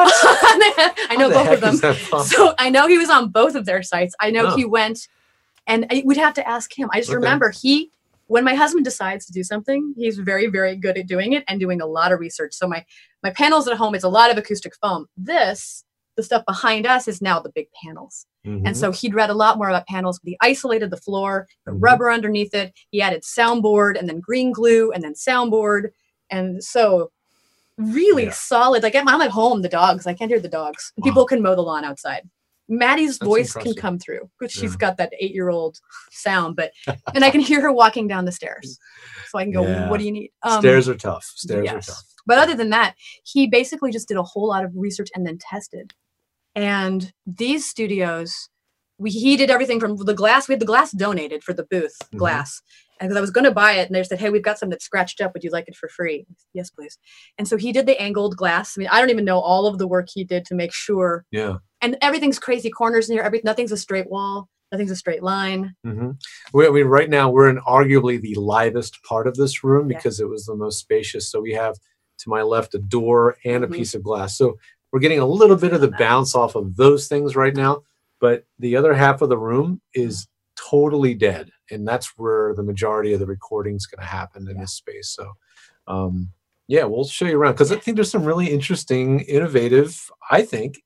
I know both of them. So I know he was on both of their sites. I know he went, and we'd have to ask him. I just remember when my husband decides to do something, he's very, very good at doing it and doing a lot of research. So my panels at home, it's a lot of acoustic foam. The stuff behind us is now the big panels. Mm-hmm. And so he'd read a lot more about panels. He isolated the floor, the rubber underneath it. He added soundboard and then green glue and then soundboard. And so really solid. Like I'm at home, the dogs, I can't hear the dogs. Wow. People can mow the lawn outside. Maddie's voice can come through because she's got that 8-year-old sound, and I can hear her walking down the stairs. So I can go, what do you need? Stairs are tough. Stairs are tough. But other than that, he basically just did a whole lot of research and then tested. And these studios, he did everything from the glass. We had the glass donated for the booth glass. And because I was going to buy it, and they said, hey, we've got some that's scratched up. Would you like it for free? Yes, please. And so he did the angled glass. I mean, I don't even know all of the work he did to make sure. Yeah. And everything's crazy corners in here. Nothing's a straight wall. Nothing's a straight line. Mm-hmm. Right now, we're in arguably the livest part of this room because it was the most spacious. So we have, to my left, a door and a piece of glass. So we're getting a little bit of the bounce off of those things right now. But the other half of the room is totally dead. And that's where the majority of the recording is going to happen in this space. So, we'll show you around because I think there's some really interesting, innovative, I think,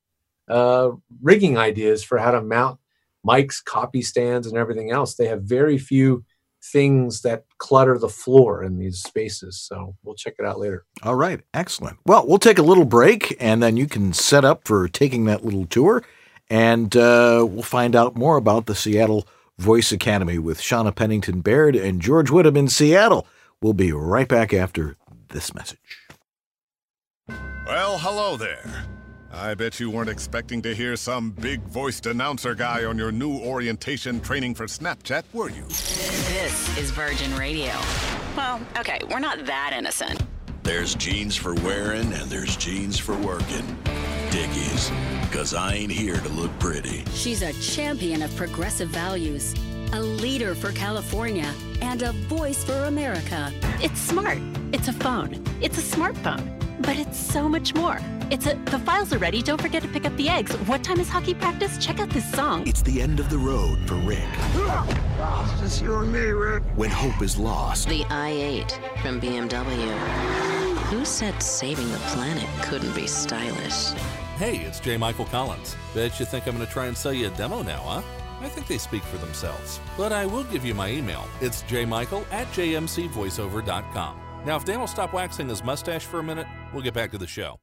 rigging ideas for how to mount mics, copy stands, and everything else. They have very few things that clutter the floor in these spaces. So we'll check it out later. All right. Excellent. Well, we'll take a little break, and then you can set up for taking that little tour, and we'll find out more about the Seattle Voice Academy with Shauna Pennington Baird and George Whittam in Seattle. We'll be right back after this message. Well, hello there. I bet you weren't expecting to hear some big-voiced announcer guy on your new orientation training for Snapchat, were you? This is Virgin Radio. Well, okay, we're not that innocent. There's jeans for wearing and there's jeans for working. Dickies, because I ain't here to look pretty. She's a champion of progressive values, a leader for California, and a voice for America. It's smart. It's a phone. It's a smartphone. But it's so much more. The files are ready. Don't forget to pick up the eggs. What time is hockey practice? Check out this song. It's the end of the road for Rick. It's just you and me, Rick. When hope is lost. The i8 from BMW. Who said saving the planet couldn't be stylish? Hey, it's J. Michael Collins. Bet you think I'm going to try and sell you a demo now, huh? I think they speak for themselves. But I will give you my email. It's jmichael@jmcvoiceover.com. Now, if Dan will stop waxing his mustache for a minute, we'll get back to the show.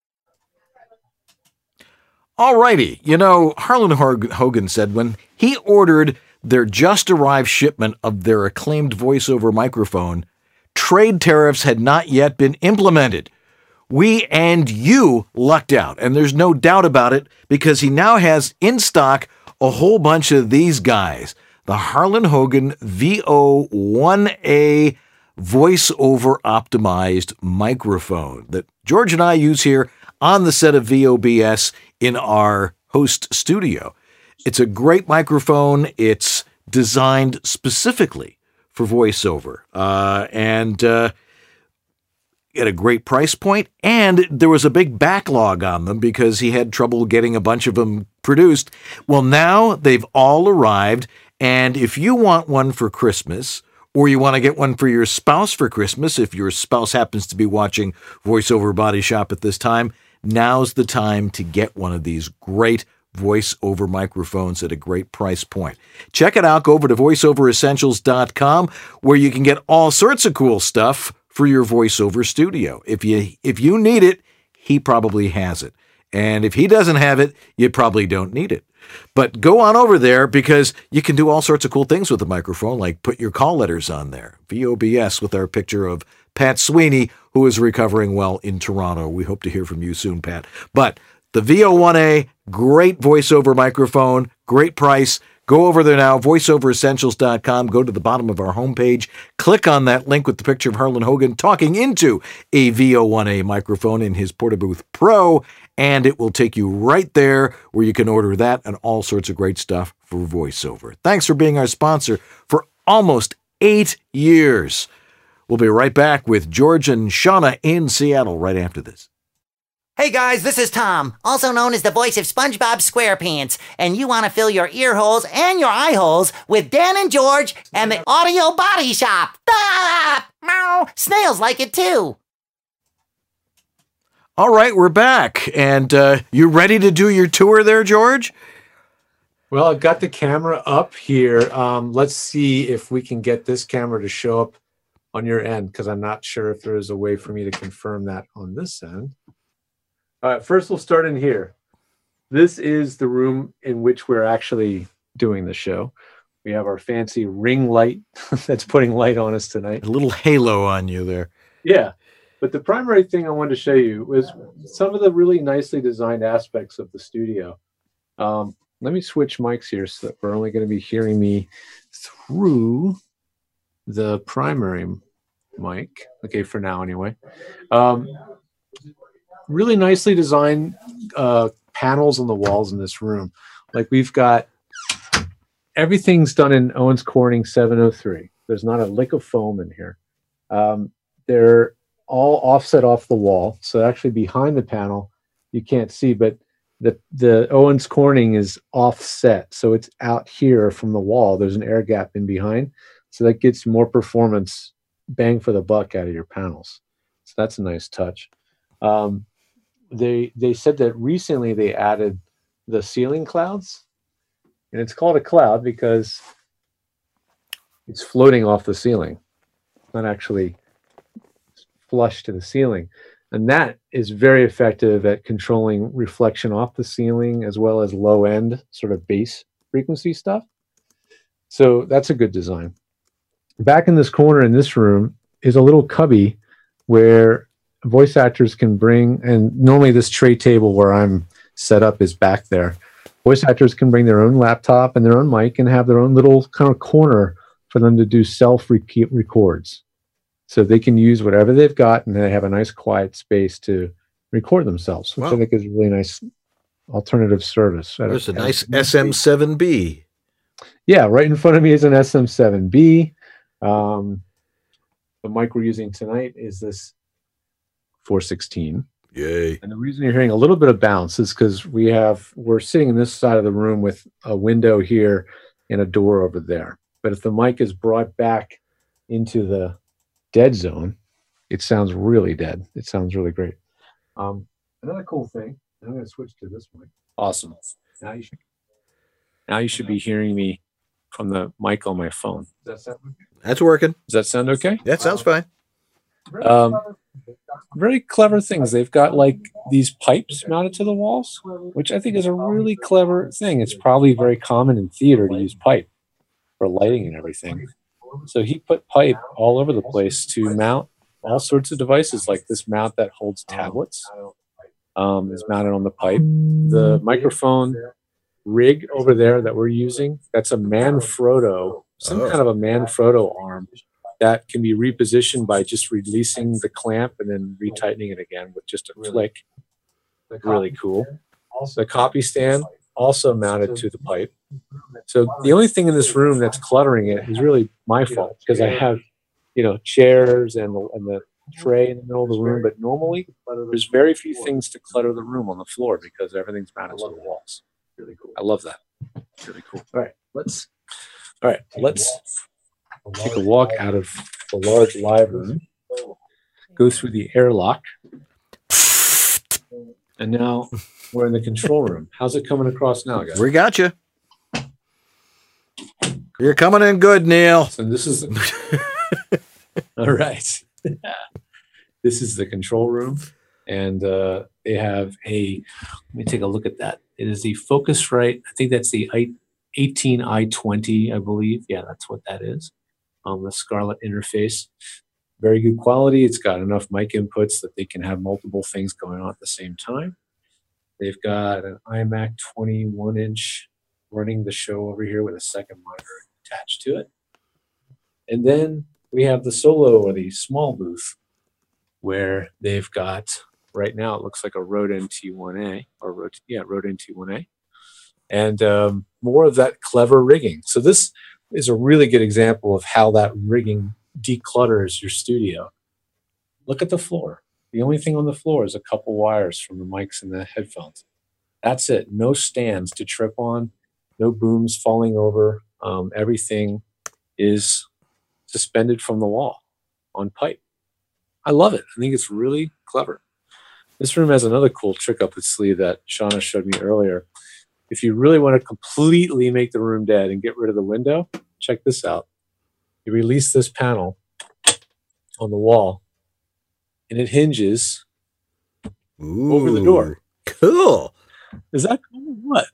All righty. Harlan Hogan said when he ordered their just-arrived shipment of their acclaimed voiceover microphone, trade tariffs had not yet been implemented. We and you lucked out, and there's no doubt about it because he now has in stock a whole bunch of these guys. The Harlan Hogan VO1A voice-over optimized microphone that George and I use here on the set of VOBS in our host studio. It's a great microphone. It's designed specifically for voiceover. And at a great price point, and there was a big backlog on them because he had trouble getting a bunch of them produced. Well, now they've all arrived, and if you want one for Christmas, or you want to get one for your spouse for Christmas, if your spouse happens to be watching VoiceOver Body Shop at this time, now's the time to get one of these great voiceover microphones at a great price point. Check it out. Go over to voiceoveressentials.com, where you can get all sorts of cool stuff for your voiceover studio. If you need it, he probably has it. And if he doesn't have it, you probably don't need it. But go on over there, because you can do all sorts of cool things with the microphone, like put your call letters on there. VOBS with our picture of Pat Sweeney, who is recovering well in Toronto. We hope to hear from you soon, Pat. But the VO1A, great voiceover microphone, great price. Go over there now, voiceoveressentials.com. Go to the bottom of our homepage. Click on that link with the picture of Harlan Hogan talking into a VO1A microphone in his Portabooth Pro, and it will take you right there where you can order that and all sorts of great stuff for voiceover. Thanks for being our sponsor for almost 8 years. We'll be right back with George and Shauna in Seattle right after this. Hey guys, this is Tom, also known as the voice of SpongeBob SquarePants, and you want to fill your ear holes and your eye holes with Dan and George and the Audio Body Shop. Ah! Meow! Snails like it too. All right, we're back, and you ready to do your tour there, George? Well, I've got the camera up here. Let's see if we can get this camera to show up on your end, because I'm not sure if there is a way for me to confirm that on this end. All right, first we'll start in here. This is the room in which we're actually doing the show. We have our fancy ring light that's putting light on us tonight. A little halo on you there. Yeah, but the primary thing I wanted to show you was some of the really nicely designed aspects of the studio. Let me switch mics here so that we're only going to be hearing me through the primary mic. Okay, for now anyway. Really nicely designed panels on the walls in this room. Like, we've got everything's done in Owens Corning 703. There's not a lick of foam in here. They're all offset off the wall. So actually behind the panel, you can't see, but the Owens Corning is offset. So it's out here from the wall. There's an air gap in behind. So that gets more performance, bang for the buck out of your panels. So that's a nice touch. They said that recently they added the ceiling clouds, and it's called a cloud because it's floating off the ceiling, not actually flush to the ceiling. And that is very effective at controlling reflection off the ceiling, as well as low end sort of bass frequency stuff. So that's a good design. Back in this corner in this room is a little cubby where voice actors can bring, and normally this tray table where I'm set up is back there. Voice actors can bring their own laptop and their own mic and have their own little kind of corner for them to do self-records. So they can use whatever they've got, and they have a nice quiet space to record themselves, which I think is a really nice alternative service. There's a nice SM7B. Yeah, right in front of me is an SM7B. The mic we're using tonight is this 416. Yay. And the reason you're hearing a little bit of bounce is because we're sitting in this side of the room with a window here and a door over there. But if the mic is brought back into the dead zone, it sounds really dead. It sounds really great. Another cool thing, I'm going to switch to this mic. Awesome. Now you should be hearing me from the mic on my phone. Does that sound okay? That's working. Does that sound okay? That sounds fine. Very clever things. They've got like these pipes mounted to the walls, which I think is a really clever thing. It's probably very common in theater to use pipe for lighting and everything. So he put pipe all over the place to mount all sorts of devices, like this mount that holds tablets is mounted on the pipe. The microphone rig over there that we're using, that's a Manfrotto, some kind of a Manfrotto arm that can be repositioned by just releasing the clamp and then retightening it again with just a click. Really cool. The copy stand, also mounted to the pipe. So the only thing in this room that's cluttering it is really my fault, because I have, chairs and the tray in the middle of the room. But normally there's very few things to clutter the room on the floor because everything's mounted to the walls. Really cool. I love that. Really cool. All right, let's take a walk out of the large live room, go through the airlock, and now we're in the control room. How's it coming across now, guys? We got you. You're coming in good, Neil. So this is all right. This is the control room, and they have a. Let me take a look at that. It is the Focusrite. I think that's the 18i20, I believe. Yeah, that's what that is. The Scarlett interface. Very good quality. It's got enough mic inputs that they can have multiple things going on at the same time. They've got an iMac 21-inch running the show over here with a second monitor attached to it. And then we have the solo, or the small booth, where they've got, right now it looks like a Rode NT1A, Rode NT1A, and more of that clever rigging. So this is a really good example of how that rigging declutters your studio. Look at the floor. The only thing on the floor is a couple wires from the mics and the headphones. That's it. No stands to trip on, no booms falling over. Everything is suspended from the wall on pipe. I love it. I think it's really clever. This room has another cool trick up its sleeve that Shauna showed me earlier. If you really want to completely make the room dead and get rid of the window, check this out. You release this panel on the wall, and it hinges over the door. Cool. Is that cool or what?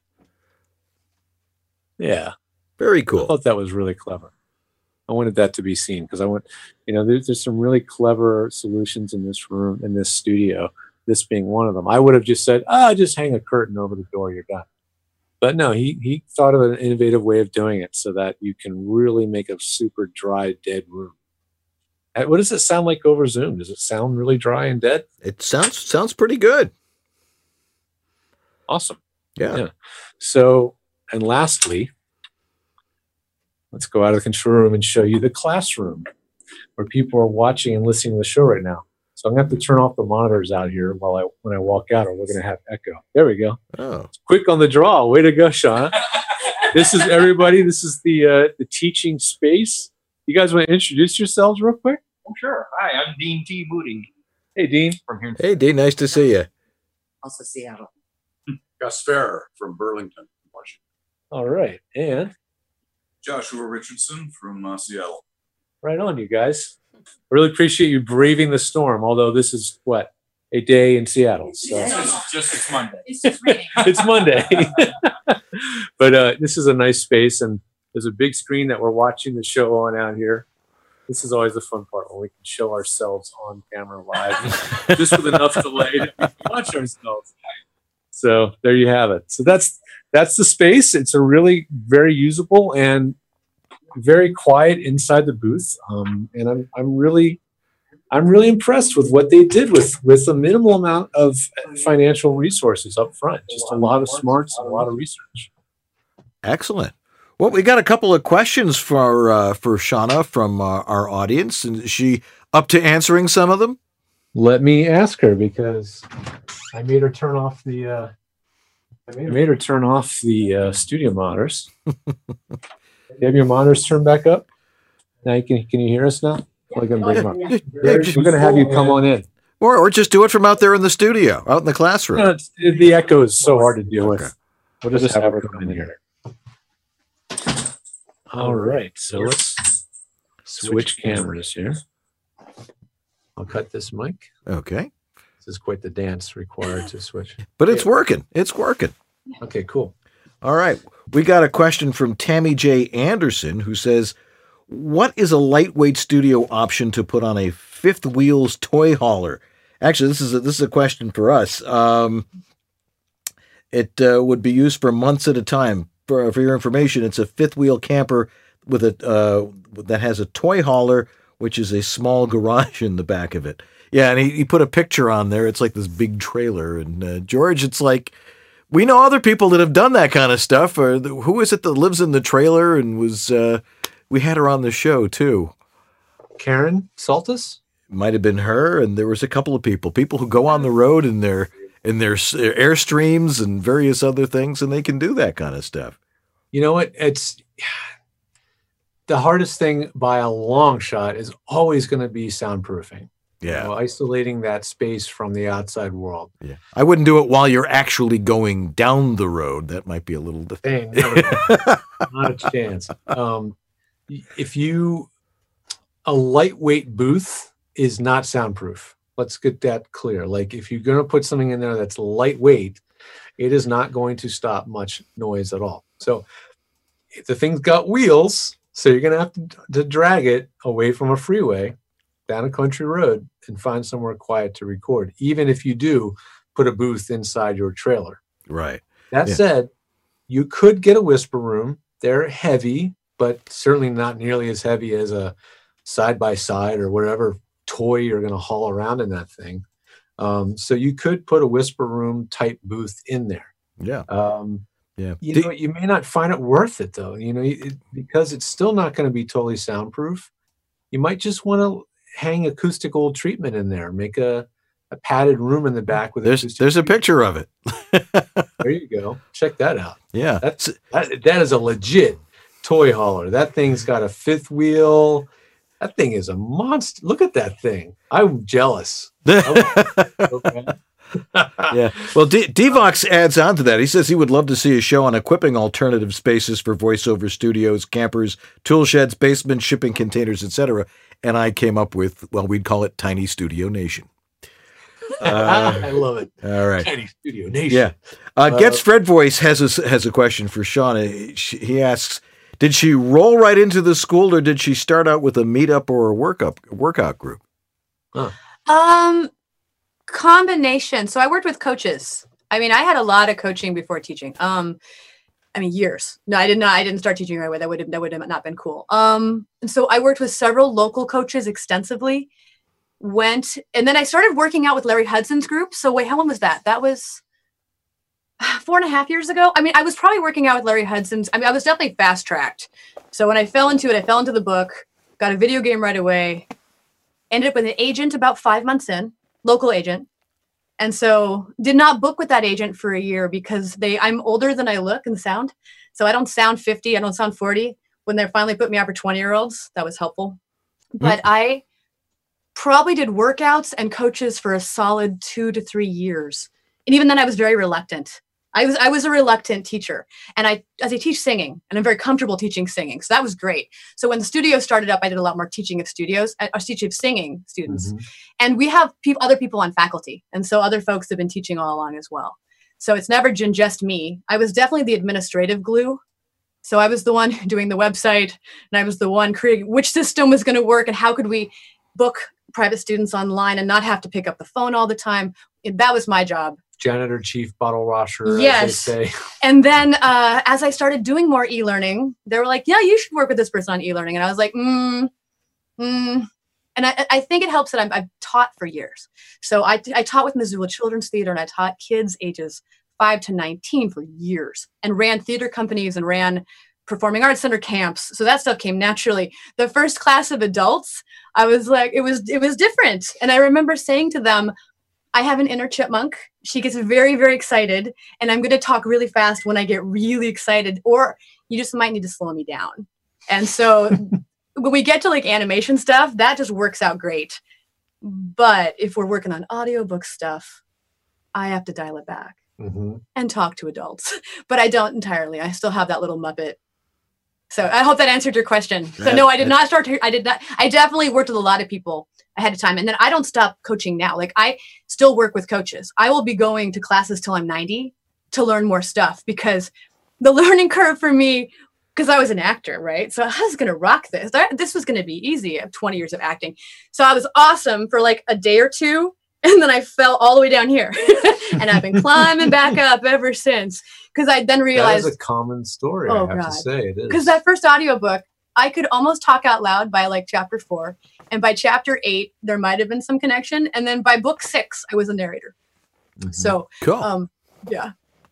Yeah. Very cool. I thought that was really clever. I wanted that to be seen because I want, there's some really clever solutions in this room, in this studio, this being one of them. I would have just said, just hang a curtain over the door, you're done. But no, he thought of an innovative way of doing it so that you can really make a super dry, dead room. What does it sound like over Zoom? Does it sound really dry and dead? It sounds pretty good. Awesome. Yeah. So, and lastly, let's go out of the control room and show you the classroom where people are watching and listening to the show right now. So I'm going to have to turn off the monitors out here when I walk out, or we're going to have echo. There we go. Oh, quick on the draw. Way to go, Sean. This is everybody. This is the teaching space. You guys want to introduce yourselves real quick? Oh, sure. Hi, I'm Dean T. Moody. Hey, Dean. From here. Hey, Dean. Nice to see you. Also Seattle. Gus Farrer from Burlington, Washington. All right. And Joshua Richardson from Seattle. Right on, you guys. I really appreciate you braving the storm, although this is, a day in Seattle. So. It's Monday. It's just raining. It's Monday. But this is a nice space, and there's a big screen that we're watching the show on out here. This is always the fun part, when we can show ourselves on camera live, just with enough delay that we can watch ourselves. So there you have it. So that's the space. It's a really very usable and very quiet inside the booth, and I'm really impressed with what they did with a minimal amount of financial resources up front. Just a lot of smarts and a lot of research. Excellent. Well, we got a couple of questions for Shauna from our audience, and is she up to answering some of them? Let me ask her, because I made her turn off the studio monitors. You have your monitors turned back up? Now can you hear us now? We're going to bring them up. We're going to have you come on in. Or just do it from out there in the studio, out in the classroom. No, the echo is so hard to deal with. We'll just have her come in here. All right, so let's switch cameras here. I'll cut this mic. Okay. This is quite the dance required to switch. But it's working. It's working. Okay, cool. All right. We got a question from Tammy J. Anderson, who says, what is a lightweight studio option to put on a fifth wheels toy hauler? Actually, this is a question for us. It would be used for months at a time. For your information, it's a fifth wheel camper with that has a toy hauler, which is a small garage in the back of it. Yeah, and he put a picture on there. It's like this big trailer. And George, it's like we know other people that have done that kind of stuff. Who is it that lives in the trailer and was? We had her on the show too. Karen Saltis? Might have been her, and there was a couple of people who go on the road in their Airstreams and various other things, and they can do that kind of stuff. You know what? It's the hardest thing by a long shot is always going to be soundproofing. Yeah. You know, isolating that space from the outside world. Yeah. I wouldn't do it while you're actually going down the road. That might be a little different. Not a chance. A lightweight booth is not soundproof. Let's get that clear. Like if you're going to put something in there that's lightweight, it is not going to stop much noise at all. So if the thing's got wheels, so you're going to have to drag it away from a freeway down a country road and find somewhere quiet to record, even if you do put a booth inside your trailer. Right. That said, you could get a whisper room. They're heavy, but certainly not nearly as heavy as a side-by-side or whatever toy you're going to haul around in that thing. So you could put a whisper room type booth in there. Yeah. You know, you may not find it worth it though, you know, because it's still not going to be totally soundproof. You might just want to hang acoustical treatment in there, make a padded room in the back with there's a picture of it. There you go. Check that out. Yeah. That is a legit toy hauler. That thing's got a fifth wheel. That thing is a monster. Look at that thing. I'm jealous. Okay. Yeah. Well, Devox adds on to that. He says he would love to see a show on equipping alternative spaces for voiceover studios, campers, tool sheds, basements, shipping containers, etc. And I came up with, well, we'd call it Tiny Studio Nation. I love it. All right. Tiny Studio Nation. Yeah. Gets Fred Voice has a question for Sean. He asks, did she roll right into the school, or did she start out with a meetup or a workout group? Combination. So I worked with coaches. I mean, I had a lot of coaching before teaching. Years. No, I didn't start teaching right away. That would have not been cool. And so I worked with several local coaches extensively. And then I started working out with Larry Hudson's group. So wait, how long was that? That was 4.5 years ago. I mean, I was probably working out with Larry Hudson's. I mean, I was definitely fast tracked. So when I fell into it, I fell into the book, got a video game right away, ended up with an agent about 5 months in, local agent. And so did not book with that agent for a year because I'm older than I look and sound. So I don't sound 50. I don't sound 40. When they finally put me out for 20-year-olds, that was helpful. But I probably did workouts and coaches for a solid 2 to 3 years. And even then I was very reluctant. I was a reluctant teacher, and I teach singing, and I'm very comfortable teaching singing. So that was great. So when the studio started up, I did a lot more teaching of teaching of singing students. Mm-hmm. And we have other people on faculty. And so other folks have been teaching all along as well. So it's never been just me. I was definitely the administrative glue. So I was the one doing the website, and I was the one creating which system was going to work and how could we book private students online and not have to pick up the phone all the time. That was my job. Janitor, chief, bottle washer, yes. as they say. And then as I started doing more e-learning, they were like, yeah, you should work with this person on e-learning. And I was like, And I think it helps that I've taught for years. So I taught with Missoula Children's Theater, and I taught kids ages 5 to 19 for years, and ran theater companies and ran performing arts center camps. So that stuff came naturally. The first class of adults, I was like, it was different. And I remember saying to them, I have an inner chipmunk. She gets very, very excited, and I'm going to talk really fast when I get really excited, or you just might need to slow me down. And so when we get to like animation stuff, that just works out great. But if we're working on audiobook stuff, I have to dial it back and talk to adults. But I don't entirely. I still have that little Muppet. So I hope that answered your question. So no, I did not start. I did not. I definitely worked with a lot of people ahead of time. And then I don't stop coaching now. Like I still work with coaches. I will be going to classes till I'm 90 to learn more stuff, because the learning curve for me, because I was an actor, right? So I was going to rock this. This was going to be easy. I have 20 years of acting. So I was awesome for like a day or two. And then I fell all the way down here. And I've been climbing back up ever since. Because I then realized. That is a common story, I have to say. It is. Because that first audiobook, I could almost talk out loud by like chapter 4. And by chapter 8, there might have been some connection. And then by book 6, I was a narrator. So, cool. Yeah.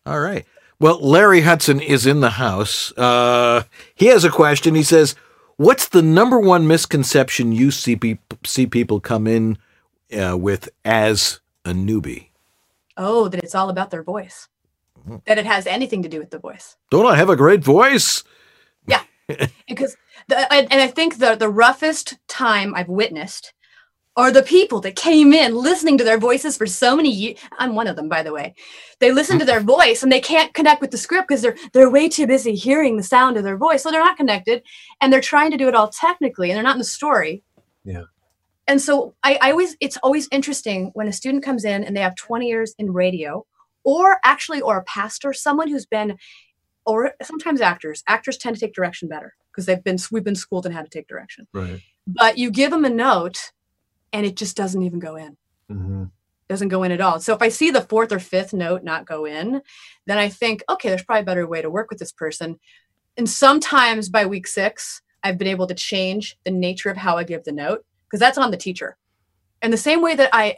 All right. Well, Larry Hudson is in the house. He has a question. He says, what's the number one misconception you see people come in with as a newbie? Oh, that it's all about their voice. That it has anything to do with the voice. Don't I have a great voice? Yeah. Because I think the roughest time I've witnessed are the people that came in listening to their voices for so many years. I'm one of them, by the way. They listen to their voice and they can't connect with the script because they're way too busy hearing the sound of their voice. So they're not connected and they're trying to do it all technically and they're not in the story. Yeah. And so it's always interesting when a student comes in and they have 20 years in radio or a pastor, someone who's been, or sometimes actors tend to take direction better because we've been schooled in how to take direction. Right. But you give them a note and it just doesn't even go in. Mm-hmm. Doesn't go in at all. So if I see the fourth or fifth note not go in, then I think, okay, there's probably a better way to work with this person. And sometimes by week 6, I've been able to change the nature of how I give the note because that's on the teacher. And the same way that I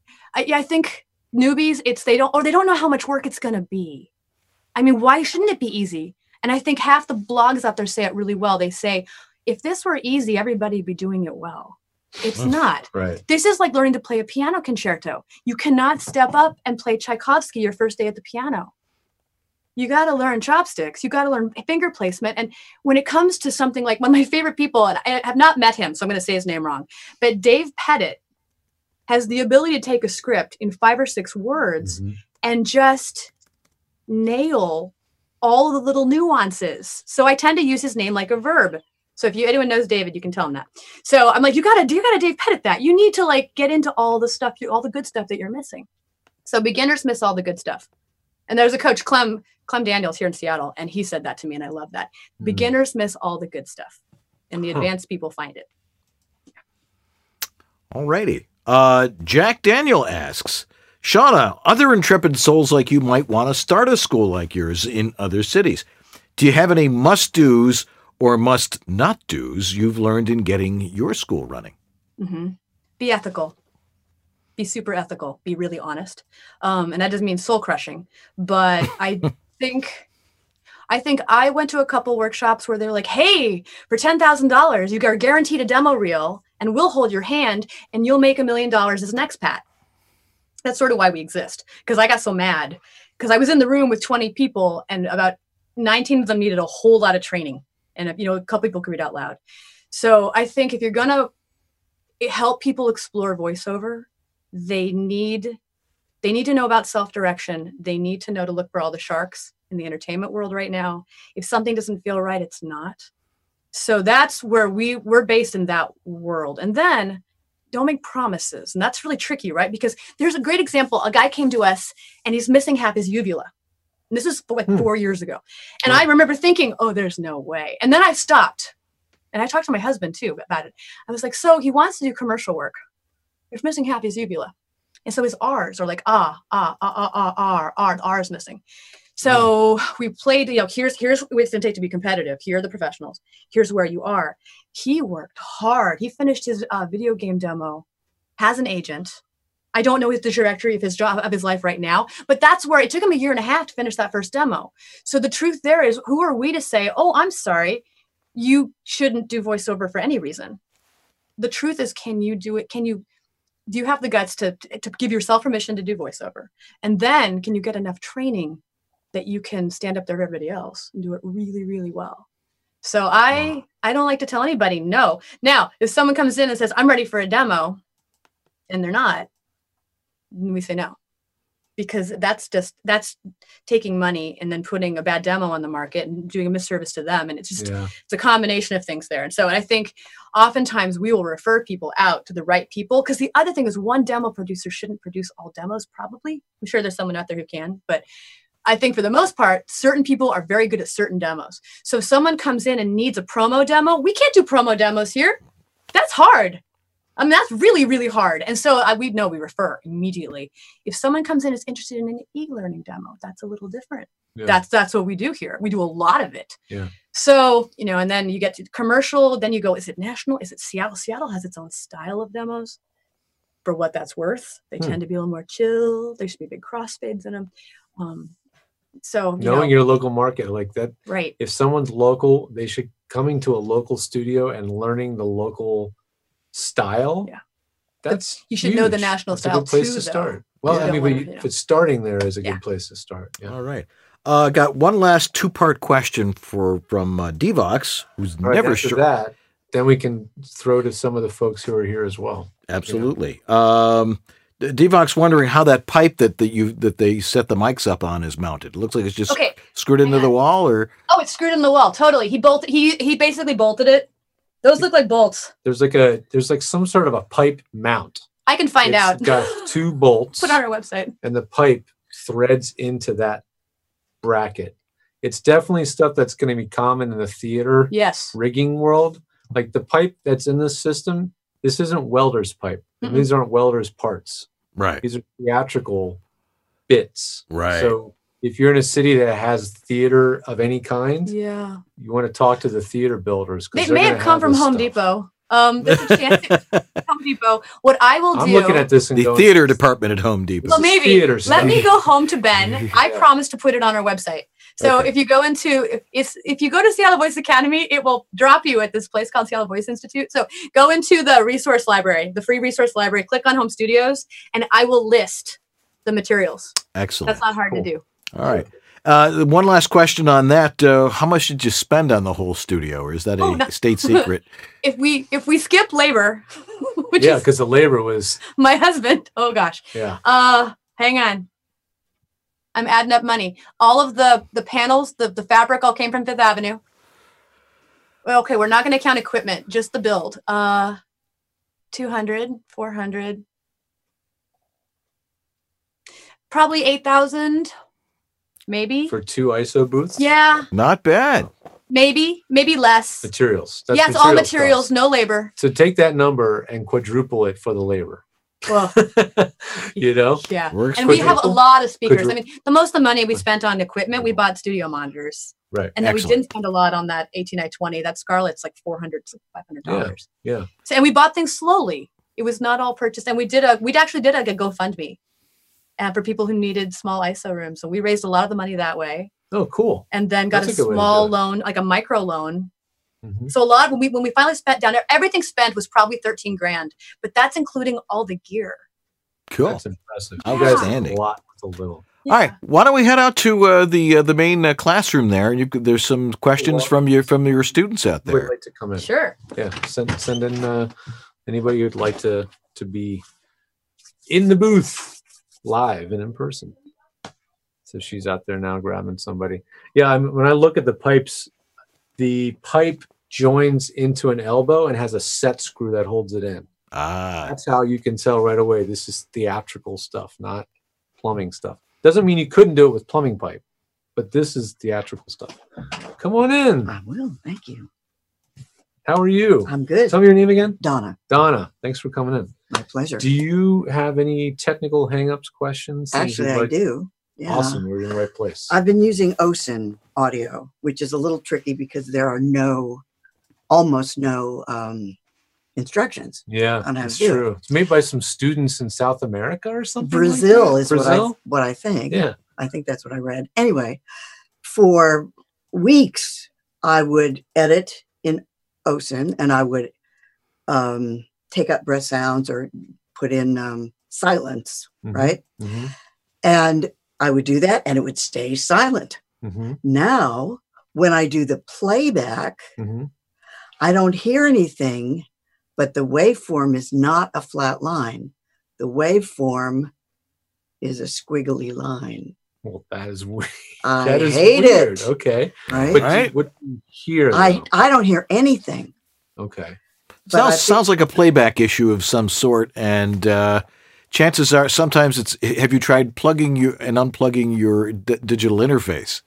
think newbies, they don't know how much work it's going to be. I mean, why shouldn't it be easy? And I think half the blogs out there say it really well. They say, if this were easy, everybody would be doing it well. It's not. Right. This is like learning to play a piano concerto. You cannot step up and play Tchaikovsky your first day at the piano. You got to learn chopsticks. You got to learn finger placement. And when it comes to something like one of my favorite people, and I have not met him, so I'm going to say his name wrong, but Dave Pettit has the ability to take a script in 5 or 6 words and just nail all the little nuances. So I tend to use his name like a verb. So if anyone knows David, you can tell him that. So I'm like, you gotta Dave Pettit that. You need to like get into all the stuff, all the good stuff that you're missing. So beginners miss all the good stuff. And there's a coach, Clem Daniels here in Seattle, and he said that to me, and I love that. Beginners miss all the good stuff, and the advanced people find it. All righty. Jack Daniel asks, Shauna, other intrepid souls like you might want to start a school like yours in other cities. Do you have any must-dos or must-not-dos you've learned in getting your school running? Mm-hmm. Be ethical. Be super ethical. Be really honest. And that doesn't mean soul-crushing. But I think I went to a couple workshops where they're like, hey, for $10,000, you are guaranteed a demo reel, and we'll hold your hand, and you'll make $1 million as an expat. That's sort of why we exist. Because I got so mad. Because I was in the room with 20 people, and about 19 of them needed a whole lot of training. And, a couple people could read out loud. So I think if you're going to help people explore voiceover, they need to know about self-direction. They need to know to look for all the sharks in the entertainment world right now. If something doesn't feel right, it's not. So that's where we're based in that world. And then don't make promises. And that's really tricky, right? Because there's a great example. A guy came to us and he's missing half his uvula. And this is like 4 years ago. And I remember thinking, oh, there's no way. And then I stopped. And I talked to my husband too about it. I was like, so he wants to do commercial work. He's missing half his uvula. And so his R's are like, R, the R is missing. So we played, here's what it's going to take to be competitive. Here are the professionals. Here's where you are. He worked hard. He finished his video game demo, has an agent. I don't know the trajectory of his job, of his life right now, but that's where it took him 1.5 years to finish that first demo. So the truth there is, who are we to say, oh, I'm sorry, you shouldn't do voiceover for any reason? The truth is, can you do it? Do you have the guts to give yourself permission to do voiceover? And then can you get enough training that you can stand up there with everybody else and do it really, really well? So I don't like to tell anybody no. Now, if someone comes in and says, I'm ready for a demo, and they're not, we say no, because that's taking money and then putting a bad demo on the market and doing a misservice to them. And it's just, it's a combination of things there. And I think oftentimes we will refer people out to the right people, because the other thing is, one demo producer shouldn't produce all demos, probably. I'm sure there's someone out there who can, but I think for the most part, certain people are very good at certain demos. So if someone comes in and needs a promo demo, we can't do promo demos here. That's hard. I mean, that's really, really hard. And so we refer immediately. If someone comes in and is interested in an e-learning demo, that's a little different. Yeah. That's what we do here. We do a lot of it. Yeah. So, and then you get to commercial, then you go, is it national? Is it Seattle? Seattle has its own style of demos. For what that's worth, they tend to be a little more chill. There should be big crossfades in them. So knowing your local market like that, right? If someone's local, they should coming to a local studio and learning the local style. Yeah, that's you should know the huge. national That's style a good place too, to though. start. Well, You I don't mean, wanna, but you know. if it's starting there is a good place to start. Yeah. All right. Got one last two-part question from Devox, who's All right, never after sure. that, then we can throw to some of the folks who are here as well. Absolutely. Devox wondering how that pipe that they set the mics up on is mounted. It looks like it's just Okay, screwed into the wall, or Oh, it's screwed in the wall. Totally. He basically bolted it. Those look like bolts. There's like some sort of a pipe mount. I can find It's out. got 2 bolts. Put it on our website. And the pipe threads into that bracket. It's definitely stuff that's going to be common in the theater Yes. rigging world. Like the pipe that's in this system, this isn't welder's pipe. Mm-mm. These aren't welder's parts. Right. These are theatrical bits. Right. So if you're in a city that has theater of any kind, Yeah. you want to talk to the theater builders. 'cause They they're may gonna have come from this Home stuff. Depot. There's a chance it's Home Depot. What I will do. I'm looking at this and the going, theater department at Home Depot. Well, maybe theater let stuff. me go home to Ben. I promise to put it on our website. So Okay. if you go if you go to Seattle Voice Academy, it will drop you at this place called Seattle Voice Institute. So go into the resource library, the free resource library, click on Home Studios, and I will list the materials. Excellent. That's not hard to do. All right. One last question on that. How much did you spend on the whole studio, or is that a state secret? If we skip labor, which yeah, is because the labor was my husband. Oh gosh. yeah. Hang on. I'm adding up money. All of the panels, the fabric all came from Fifth Avenue. Well, okay, we're not going to count equipment, just the build. 200, 400, probably 8,000, maybe. For 2 ISO booths. Yeah, Not bad. maybe less. Materials. That's Yes, all materials materials, cost. no labor. So take that number and quadruple it for the labor. Well, You know? yeah. Works And for we have a people. lot of speakers. Could I mean, the most of the money we spent on equipment, we bought studio monitors. Right. And then we Excellent. didn't spend a lot on that 18i20. That Scarlett's like $400, $500. Yeah. So, and we bought things slowly. It was not all purchased. And we actually did a GoFundMe for people who needed small ISO rooms. So we raised a lot of the money that way. Oh, cool. And then got That's a a good way to small do it. loan, like a micro loan. Mhm. So a lot when we finally spent down there, everything spent was probably 13 grand, but that's including all the gear. Cool. That's impressive. You guys did Outstanding. a lot with a little. All right. Why don't we head out to the main classroom there? There's some questions from your students out Would there. like to come in. Sure. Yeah. Send in anybody who'd like to be in the booth live and in person. So she's out there now grabbing somebody. Yeah. When I look at the pipes, the pipe joins into an elbow and has a set screw that holds it in. That's how you can tell right away this is theatrical stuff, not plumbing stuff. Doesn't mean you couldn't do it with plumbing pipe, but this is theatrical stuff. Come on in. I will. Thank you. How are you? I'm good. Tell me your name again. Donna. Donna, thanks for coming in. My pleasure. Do you have any technical hangups, questions? things Actually, you'd I like- do. Yeah. Awesome. We're in the right place. I've been using OSIN audio, which is a little tricky because there are almost no instructions. Yeah, on how that's to do it. true. It's made by some students in South America or something. Brazil like is that? Brazil? what I think. Yeah. I think that's what I read. Anyway, for weeks I would edit in OSIN and I would take up breath sounds or put in silence, Mhm. right? Mhm. And I would do that and it would stay silent. Mhm. Now, when I do the playback, Mhm. I don't hear anything, but the waveform is not a flat line. The waveform is a squiggly line. Well, that is weird. I That is hate weird. it. Okay. Right? But Right. what do you hear? I though? don't hear anything. Okay. But I think- Sounds like a playback issue of some sort, and chances are sometimes it's. Have you tried plugging and unplugging your digital interface?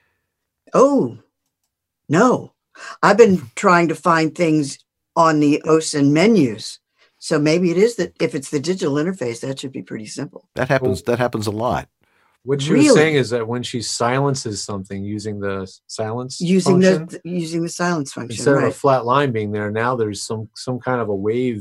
Oh, no. I've been trying to find things on the OSIN menus. So maybe it is that if it's the digital interface, that should be pretty simple. That happens. That happens a lot. What she was Really? saying is that when she silences something using the silence Using function, using the silence function, instead of a right? flat line being there, now there's some kind of a wave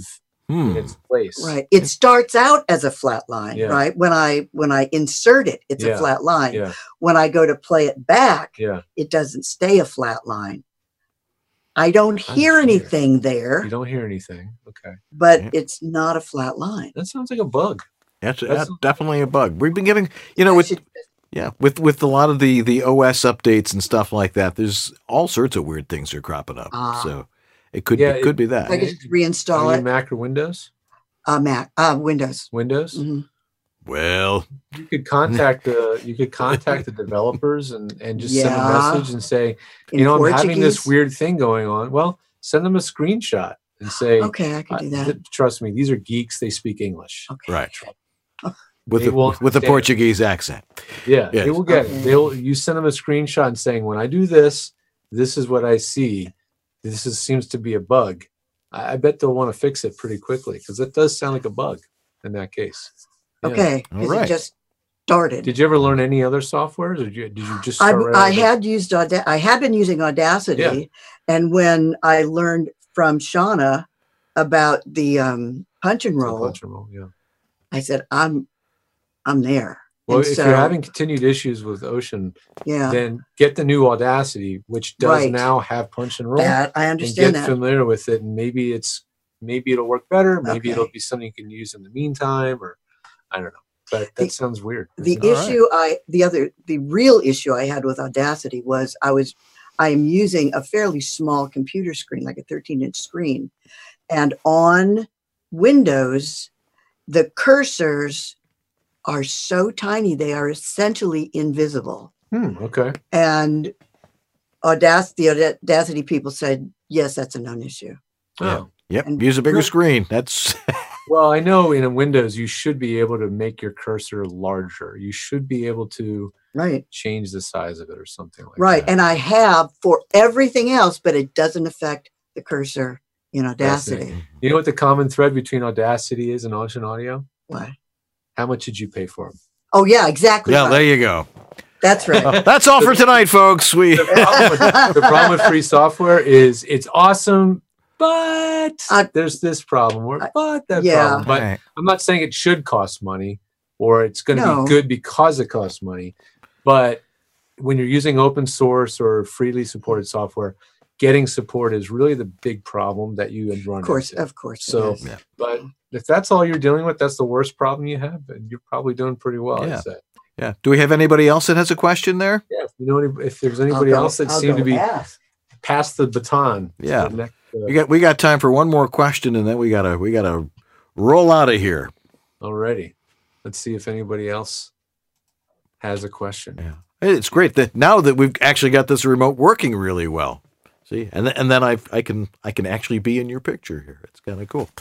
in its place. Right. It starts out as a flat line, Yeah. right? When I insert it, it's Yeah. a flat line. Yeah. When I go to play it back, Yeah. it doesn't stay a flat line. I don't hear anything there, You don't hear anything. Okay. but it's not a flat line. That sounds like a bug. That's definitely a bug. We've been getting, with a lot of the OS updates and stuff like that. There's all sorts of weird things are cropping up. So it could be that. I just reinstall Are you it. Mac or Windows? Mac, Windows. Windows. Mhm. Well, you could contact the developers and just send a Yeah. message and say, In I'm having this Portuguese? weird thing going on. Well, send them a screenshot and say, Okay, I can do that. Trust me, these are geeks. They speak English. Right. With They will the understand. Portuguese accent. Yeah, Yes. they will get it. You send them a screenshot and saying, when I do this, this is what I see. Seems to be a bug. I bet they'll want to fix it pretty quickly because it does sound like a bug in that case. Yeah. Okay, because it just started. Did you ever learn any other softwares, or did you just start right I out of the- had used I had been using Audacity, Yeah. and when I learned from Shauna about the punch and roll, Punch and roll, yeah. I said, I'm there. Well, And if so- you're having continued issues with Ocean, Yeah. then get the new Audacity, which does Right. now have punch and roll. That- I and understand get that. familiar with it, and maybe it'll work better. Maybe Okay. it'll be something you can use in the meantime, or I don't know. But that sounds weird. the All right. issue the real issue I had with Audacity was I am using a fairly small computer screen, like a 13-inch screen, and on Windows, the cursors are so tiny they are essentially invisible. Okay. And the Audacity people said, yes, that's a non-issue. Oh. Yep. Use a bigger screen. That's Well, I know in Windows you should be able to make your cursor larger. You should be able to change the size of it or something like Right. And I have for everything else, but it doesn't affect the cursor in that. That's it. Audacity. You know what the common thread between Audacity is and Ocean Audio? What? How much did you pay for them? Oh, yeah, exactly. yeah. right. There you go. That's right. That's all for tonight, folks. The problem with free software is it's awesome, but there's this problem or but that yeah. problem. But Right. I'm not saying it should cost money or it's going to No. be good because it costs money. But when you're using open source or freely supported software, getting support is really the big problem that you run Of course, into. of course. it So, is. but if that's all you're dealing with, that's the worst problem you have, and you're probably doing pretty well. Yeah. I'd say. Yeah. Do we have anybody else that has a question there? Yeah. If there's anybody else that seemed to be past the baton. to Yeah. the next, We got time for one more question, and then we gotta roll out of here. Alrighty. Let's see if anybody else has a question. Yeah. It's great that now that we've actually got this remote working really well. See, and then I can actually be in your picture here. It's kind of cool.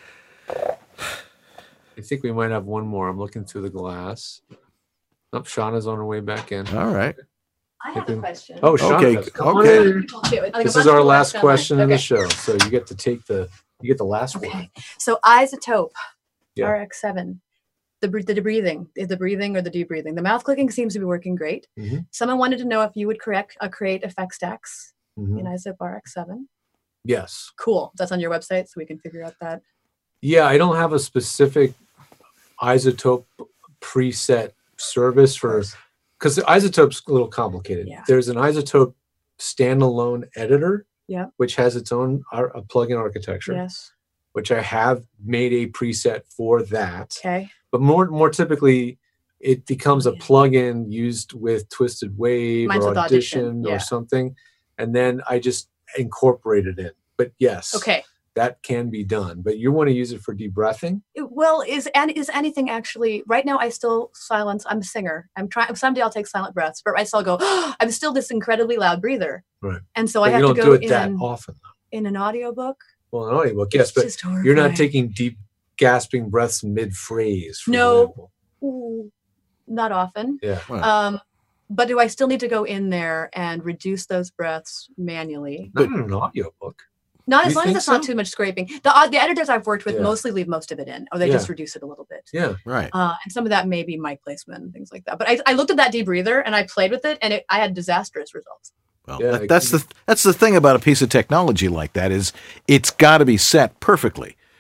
I think we might have one more. I'm looking through the glass. Oh, Shauna's on her way back in. All right. I have a question. Oh, Shauna. Okay, does. Come on okay. in. Like This a is bunch our of last questions. question in the Okay. show. So you get to take the last one. So isotope, Yeah. RX7, the breathing, is the breathing or the debriefing. The mouth clicking seems to be working great. Mhm. Someone wanted to know if you would create effect stacks Mhm. in isotope RX7. Yes. Cool. That's on your website, so we can figure out that. Yeah, I don't have a specific isotope preset service for because the isotope's a little complicated. Yeah. There's an isotope standalone editor, Yeah. which has its own a plugin architecture, Yes. which I have made a preset for that. Okay. But more typically, it becomes a plugin used with Twisted Wave Mine's or with Audition, Audition yeah. or something, and then I just incorporate it in. But yes, Okay. that can be done. But you want to use it for debreathing? Well, is anything actually right now? I still silence. I'm a singer. I'm trying. Someday I'll take silent breaths, but I still go. I'm still this incredibly loud breather, Right. and so But I have you to don't go do it that in often. in an audiobook. Well, an audiobook, yes, It's but just you're not horrifying. taking deep gasping breaths mid-phrase. for No, example. Ooh, not often. Yeah. But do I still need to go in there and reduce those breaths manually? Not in an audiobook. Not as You long as think it's not so? too much scraping. The editors I've worked with Yeah. mostly leave most of it in, or they Yeah. just reduce it a little bit. Yeah. Right. And some of that may be mic placement and things like that. But I looked at that debreather and I played with it, and I had disastrous results. Well, Yeah, that's the thing about a piece of technology like that is it's got to be set perfectly.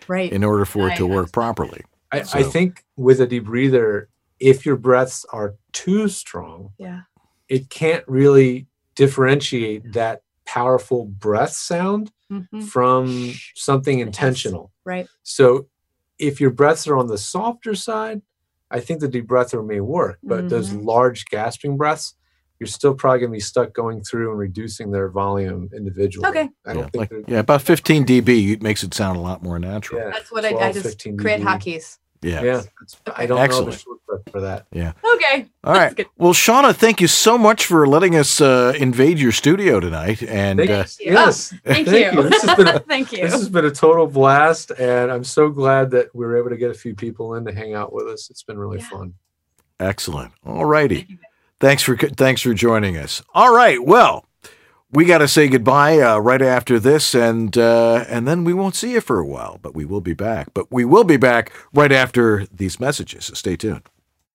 Right. in order for it to work properly. I think with a debreather, if your breaths are too strong, it can't really differentiate that powerful breath sound from something intentional. Right. So if your breaths are on the softer side, I think the debreather may work, but those large gasping breaths, you're still probably going to be stuck going through and reducing their volume individually. Okay. I don't think about 15 dB makes it sound a lot more natural. Yeah, That's what I just 15 create dB. hotkeys. Yeah. I don't know Excellent. the shortcut for that. Yeah. Okay. All right. Well, Shauna, thank you so much for letting us invade your studio tonight. And Yes. Thank you. This has been Thank you. This has been a total blast, and I'm so glad that we were able to get a few people in to hang out with us. It's been really fun. excellent. All righty. Thanks for joining us. All right. Well, we got to say goodbye right after this, and then we won't see you for a while, but we will be back. But we will be back right after these messages, so stay tuned.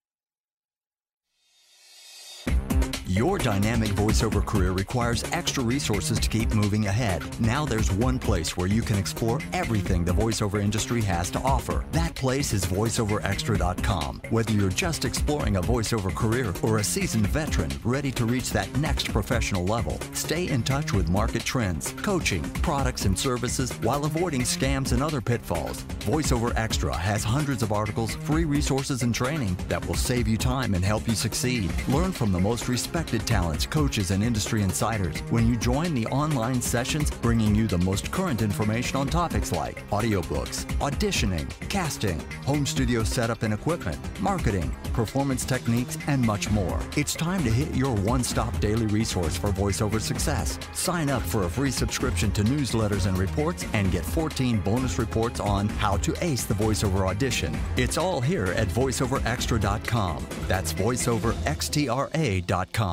Your dynamic voiceover career requires extra resources to keep moving ahead. Now there's one place where you can explore everything the voiceover industry has to offer. That place is voiceoverextra.com. Whether you're just exploring a voiceover career or a seasoned veteran ready to reach that next professional level, stay in touch with market trends, coaching, products, and services while avoiding scams and other pitfalls. VoiceOver Extra has hundreds of articles, free resources, and training that will save you time and help you succeed. Learn from the most respected talents, coaches, and industry insiders when you join the online sessions bringing you the most current information on topics like audiobooks, auditioning, casting, home studio setup and equipment, marketing, performance techniques, and much more. It's time to hit your one-stop daily resource for voiceover success. Sign up for a free subscription to newsletters and reports and get 14 bonus reports on how to ace the voiceover audition. It's all here at voiceoverextra.com. That's voiceoverextra.com.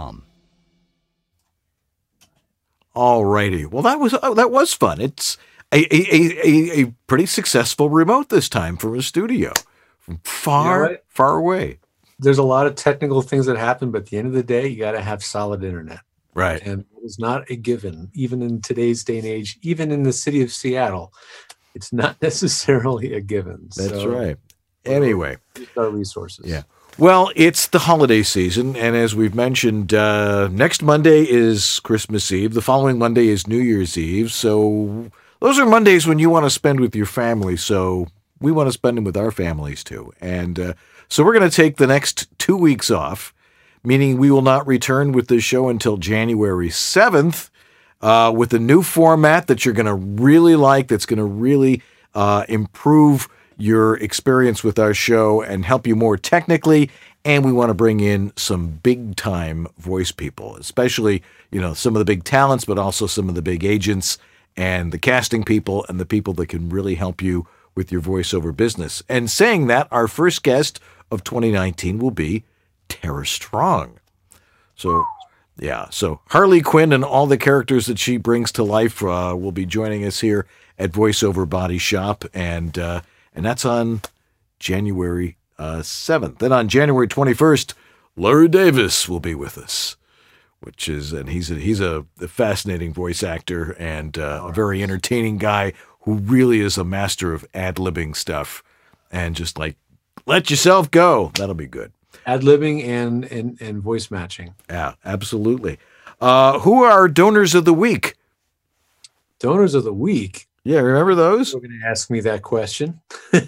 All righty. Well, that was fun. It's a pretty successful remote this time from a studio from far away. There's a lot of technical things that happen, but at the end of the day, you got to have solid internet. Right. And it's not a given, even in today's day and age, even in the city of Seattle, it's not necessarily a given. That's right. Anyway. Our resources. Yeah. Well, it's the holiday season, and as we've mentioned, next Monday is Christmas Eve. The following Monday is New Year's Eve. So those are Mondays when you want to spend with your family. So we want to spend them with our families too. And so we're going to take the next 2 weeks off, meaning we will not return with this show until January 7th with a new format that you're going to really like, that's going to really improve your experience with our show and help you more technically. And we want to bring in some big time voice people, especially, some of the big talents, but also some of the big agents and the casting people and the people that can really help you with your voiceover business. And saying that, our first guest of 2019 will be Tara Strong. So Harley Quinn and all the characters that she brings to life will be joining us here at VoiceOver Body Shop. And that's on January 7th. Then on January 21st, Larry Davis will be with us, he's a fascinating voice actor and a very entertaining guy who really is a master of ad-libbing stuff and just let yourself go. That'll be good. Ad-libbing and voice matching. Yeah, absolutely. Who are our donors of the week? Donors of the week? Yeah, remember those? You're going to ask me that question.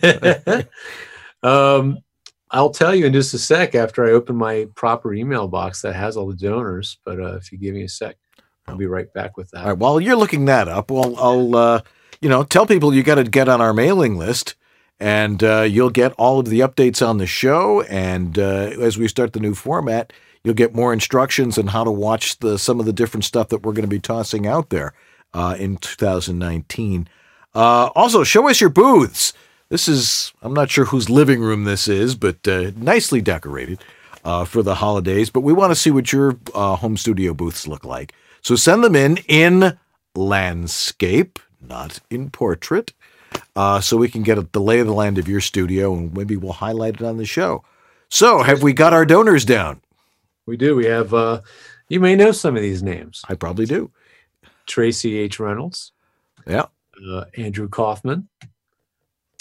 I'll tell you in just a sec after I open my proper email box that has all the donors. But if you give me a sec, I'll be right back with that. All right, while you're looking that up, I'll tell people you got to get on our mailing list, and you'll get all of the updates on the show. And as we start the new format, you'll get more instructions on how to watch some of the different stuff that we're going to be tossing out there in 2019. Also, show us your booths. I'm not sure whose living room this is, but nicely decorated for the holidays. But we want to see what your home studio booths look like. So send them in landscape, not in portrait, so we can get the lay of the land of your studio, and maybe we'll highlight it on the show. So have we got our donors down? We do. We have, you may know some of these names. I probably do. Tracy H. Reynolds. Yeah. Andrew Kaufman.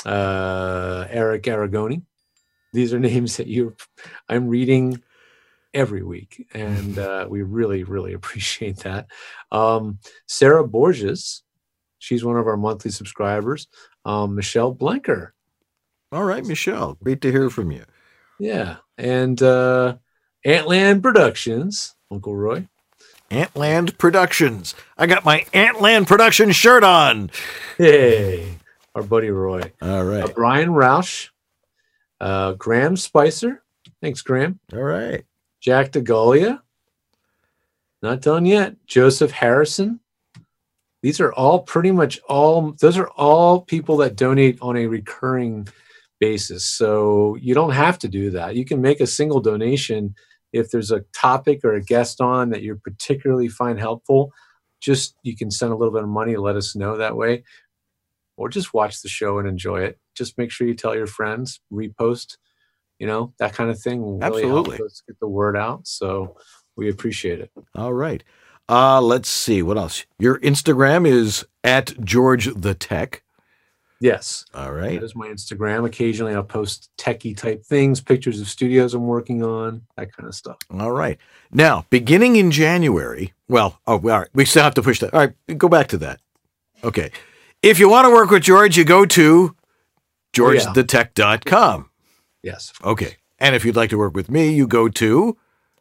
Eric Aragoni. These are names that I'm reading every week, and we really, really appreciate that. Sarah Borges, she's one of our monthly subscribers. Michelle Blanker. All right, Michelle, great to hear from you. Yeah, and Antland Productions, Uncle Roy. Antland Productions. I got my Antland Productions shirt on. Hey, our buddy Roy. All right. Brian Roush. Graham Spicer. Thanks, Graham. All right. Jack DeGolia. Not done yet. Joseph Harrison. These are all those are all people that donate on a recurring basis. So you don't have to do that. You can make a single donation if there's a topic or a guest on that you particularly find helpful. Just you can send a little bit of money and let us know that way. Or just watch the show and enjoy it. Just make sure you tell your friends, repost, that kind of thing will really help us get the word out. So we appreciate it. All right. Let's see. What else? Your Instagram is @GeorgeTheTech. Yes. All right. That is my Instagram. Occasionally I'll post techie type things, pictures of studios I'm working on, that kind of stuff. All right. Now, beginning in January, all right. We still have to push that. All right. Go back to that. Okay. If you want to work with George, you go to GeorgeTheTech.com. Yes. Okay. And if you'd like to work with me, you go to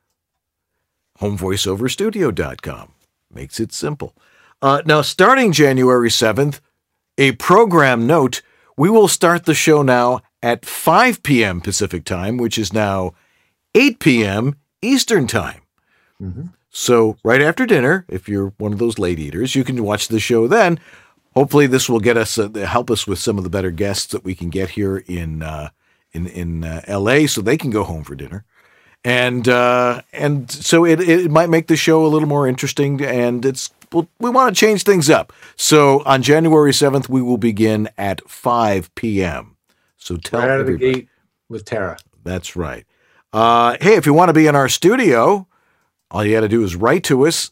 HomeVoiceOverStudio.com. Makes it simple. Now, starting January 7th, a program note, we will start the show now at 5 p.m. Pacific time, which is now 8 p.m. Eastern time. Mm-hmm. So right after dinner, if you're one of those late eaters, you can watch the show then. Hopefully this will get us help us with some of the better guests that we can get here in LA so they can go home for dinner. And so it might make the show a little more interesting, and we want to change things up. So on January 7th, we will begin at 5 p.m. So tell right out of the everybody. gate with Tara. That's right. Hey, if you want to be in our studio, all you got to do is write to us,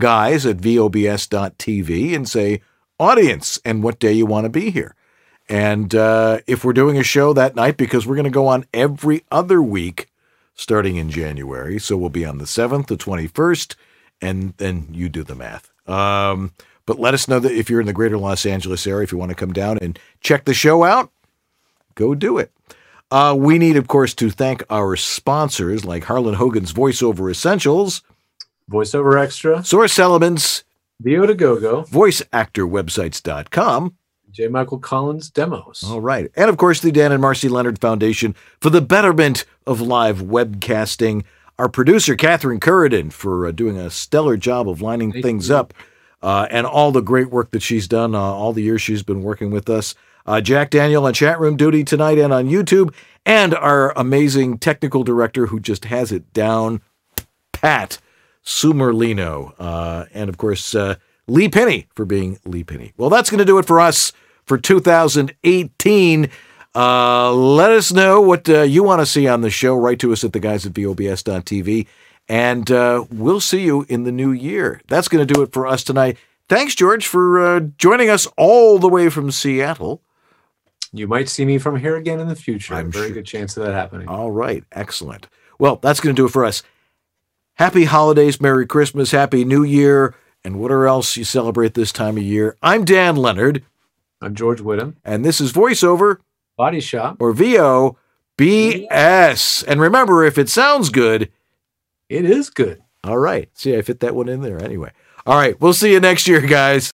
theguys@vobs.tv, and say audience and what day you want to be here. And if we're doing a show that night, because we're going to go on every other week starting in January, so we'll be on the 7th, the 21st, and then you do the math. But let us know that if you're in the greater Los Angeles area, if you want to come down and check the show out, go do it. We need, of course, to thank our sponsors like Harlan Hogan's VoiceOver Essentials, VoiceOver Extra, Source Elements, VO2GoGo, VoiceActorWebsites.com, J. Michael Collins Demos. All right. And, of course, the Dan and Marcy Leonard Foundation for the betterment of live webcasting. Our producer, Catherine Curridon, for doing a stellar job of lining things up and all the great work that she's done all the years she's been working with us. Jack Daniel on chat room duty tonight and on YouTube. And our amazing technical director who just has it down, Pat Sumerlino. And, of course, Lee Penny for being Lee Penny. Well, that's going to do it for us for 2018. Let us know what you want to see on the show. Write to us at theguys@vobs.tv, and we'll see you in the new year. That's going to do it for us tonight. Thanks, George, for joining us all the way from Seattle. You might see me from here again in the future. I'm Very sure. good chance of that happening. All right. Excellent. Well, that's going to do it for us. Happy holidays, Merry Christmas, Happy New Year, and whatever else you celebrate this time of year. I'm Dan Leonard. I'm George Whittam. And this is VoiceOver Body Shop, or VOBS. And remember, if it sounds good, it is good. All right. See, I fit that one in there anyway. All right. We'll see you next year, guys.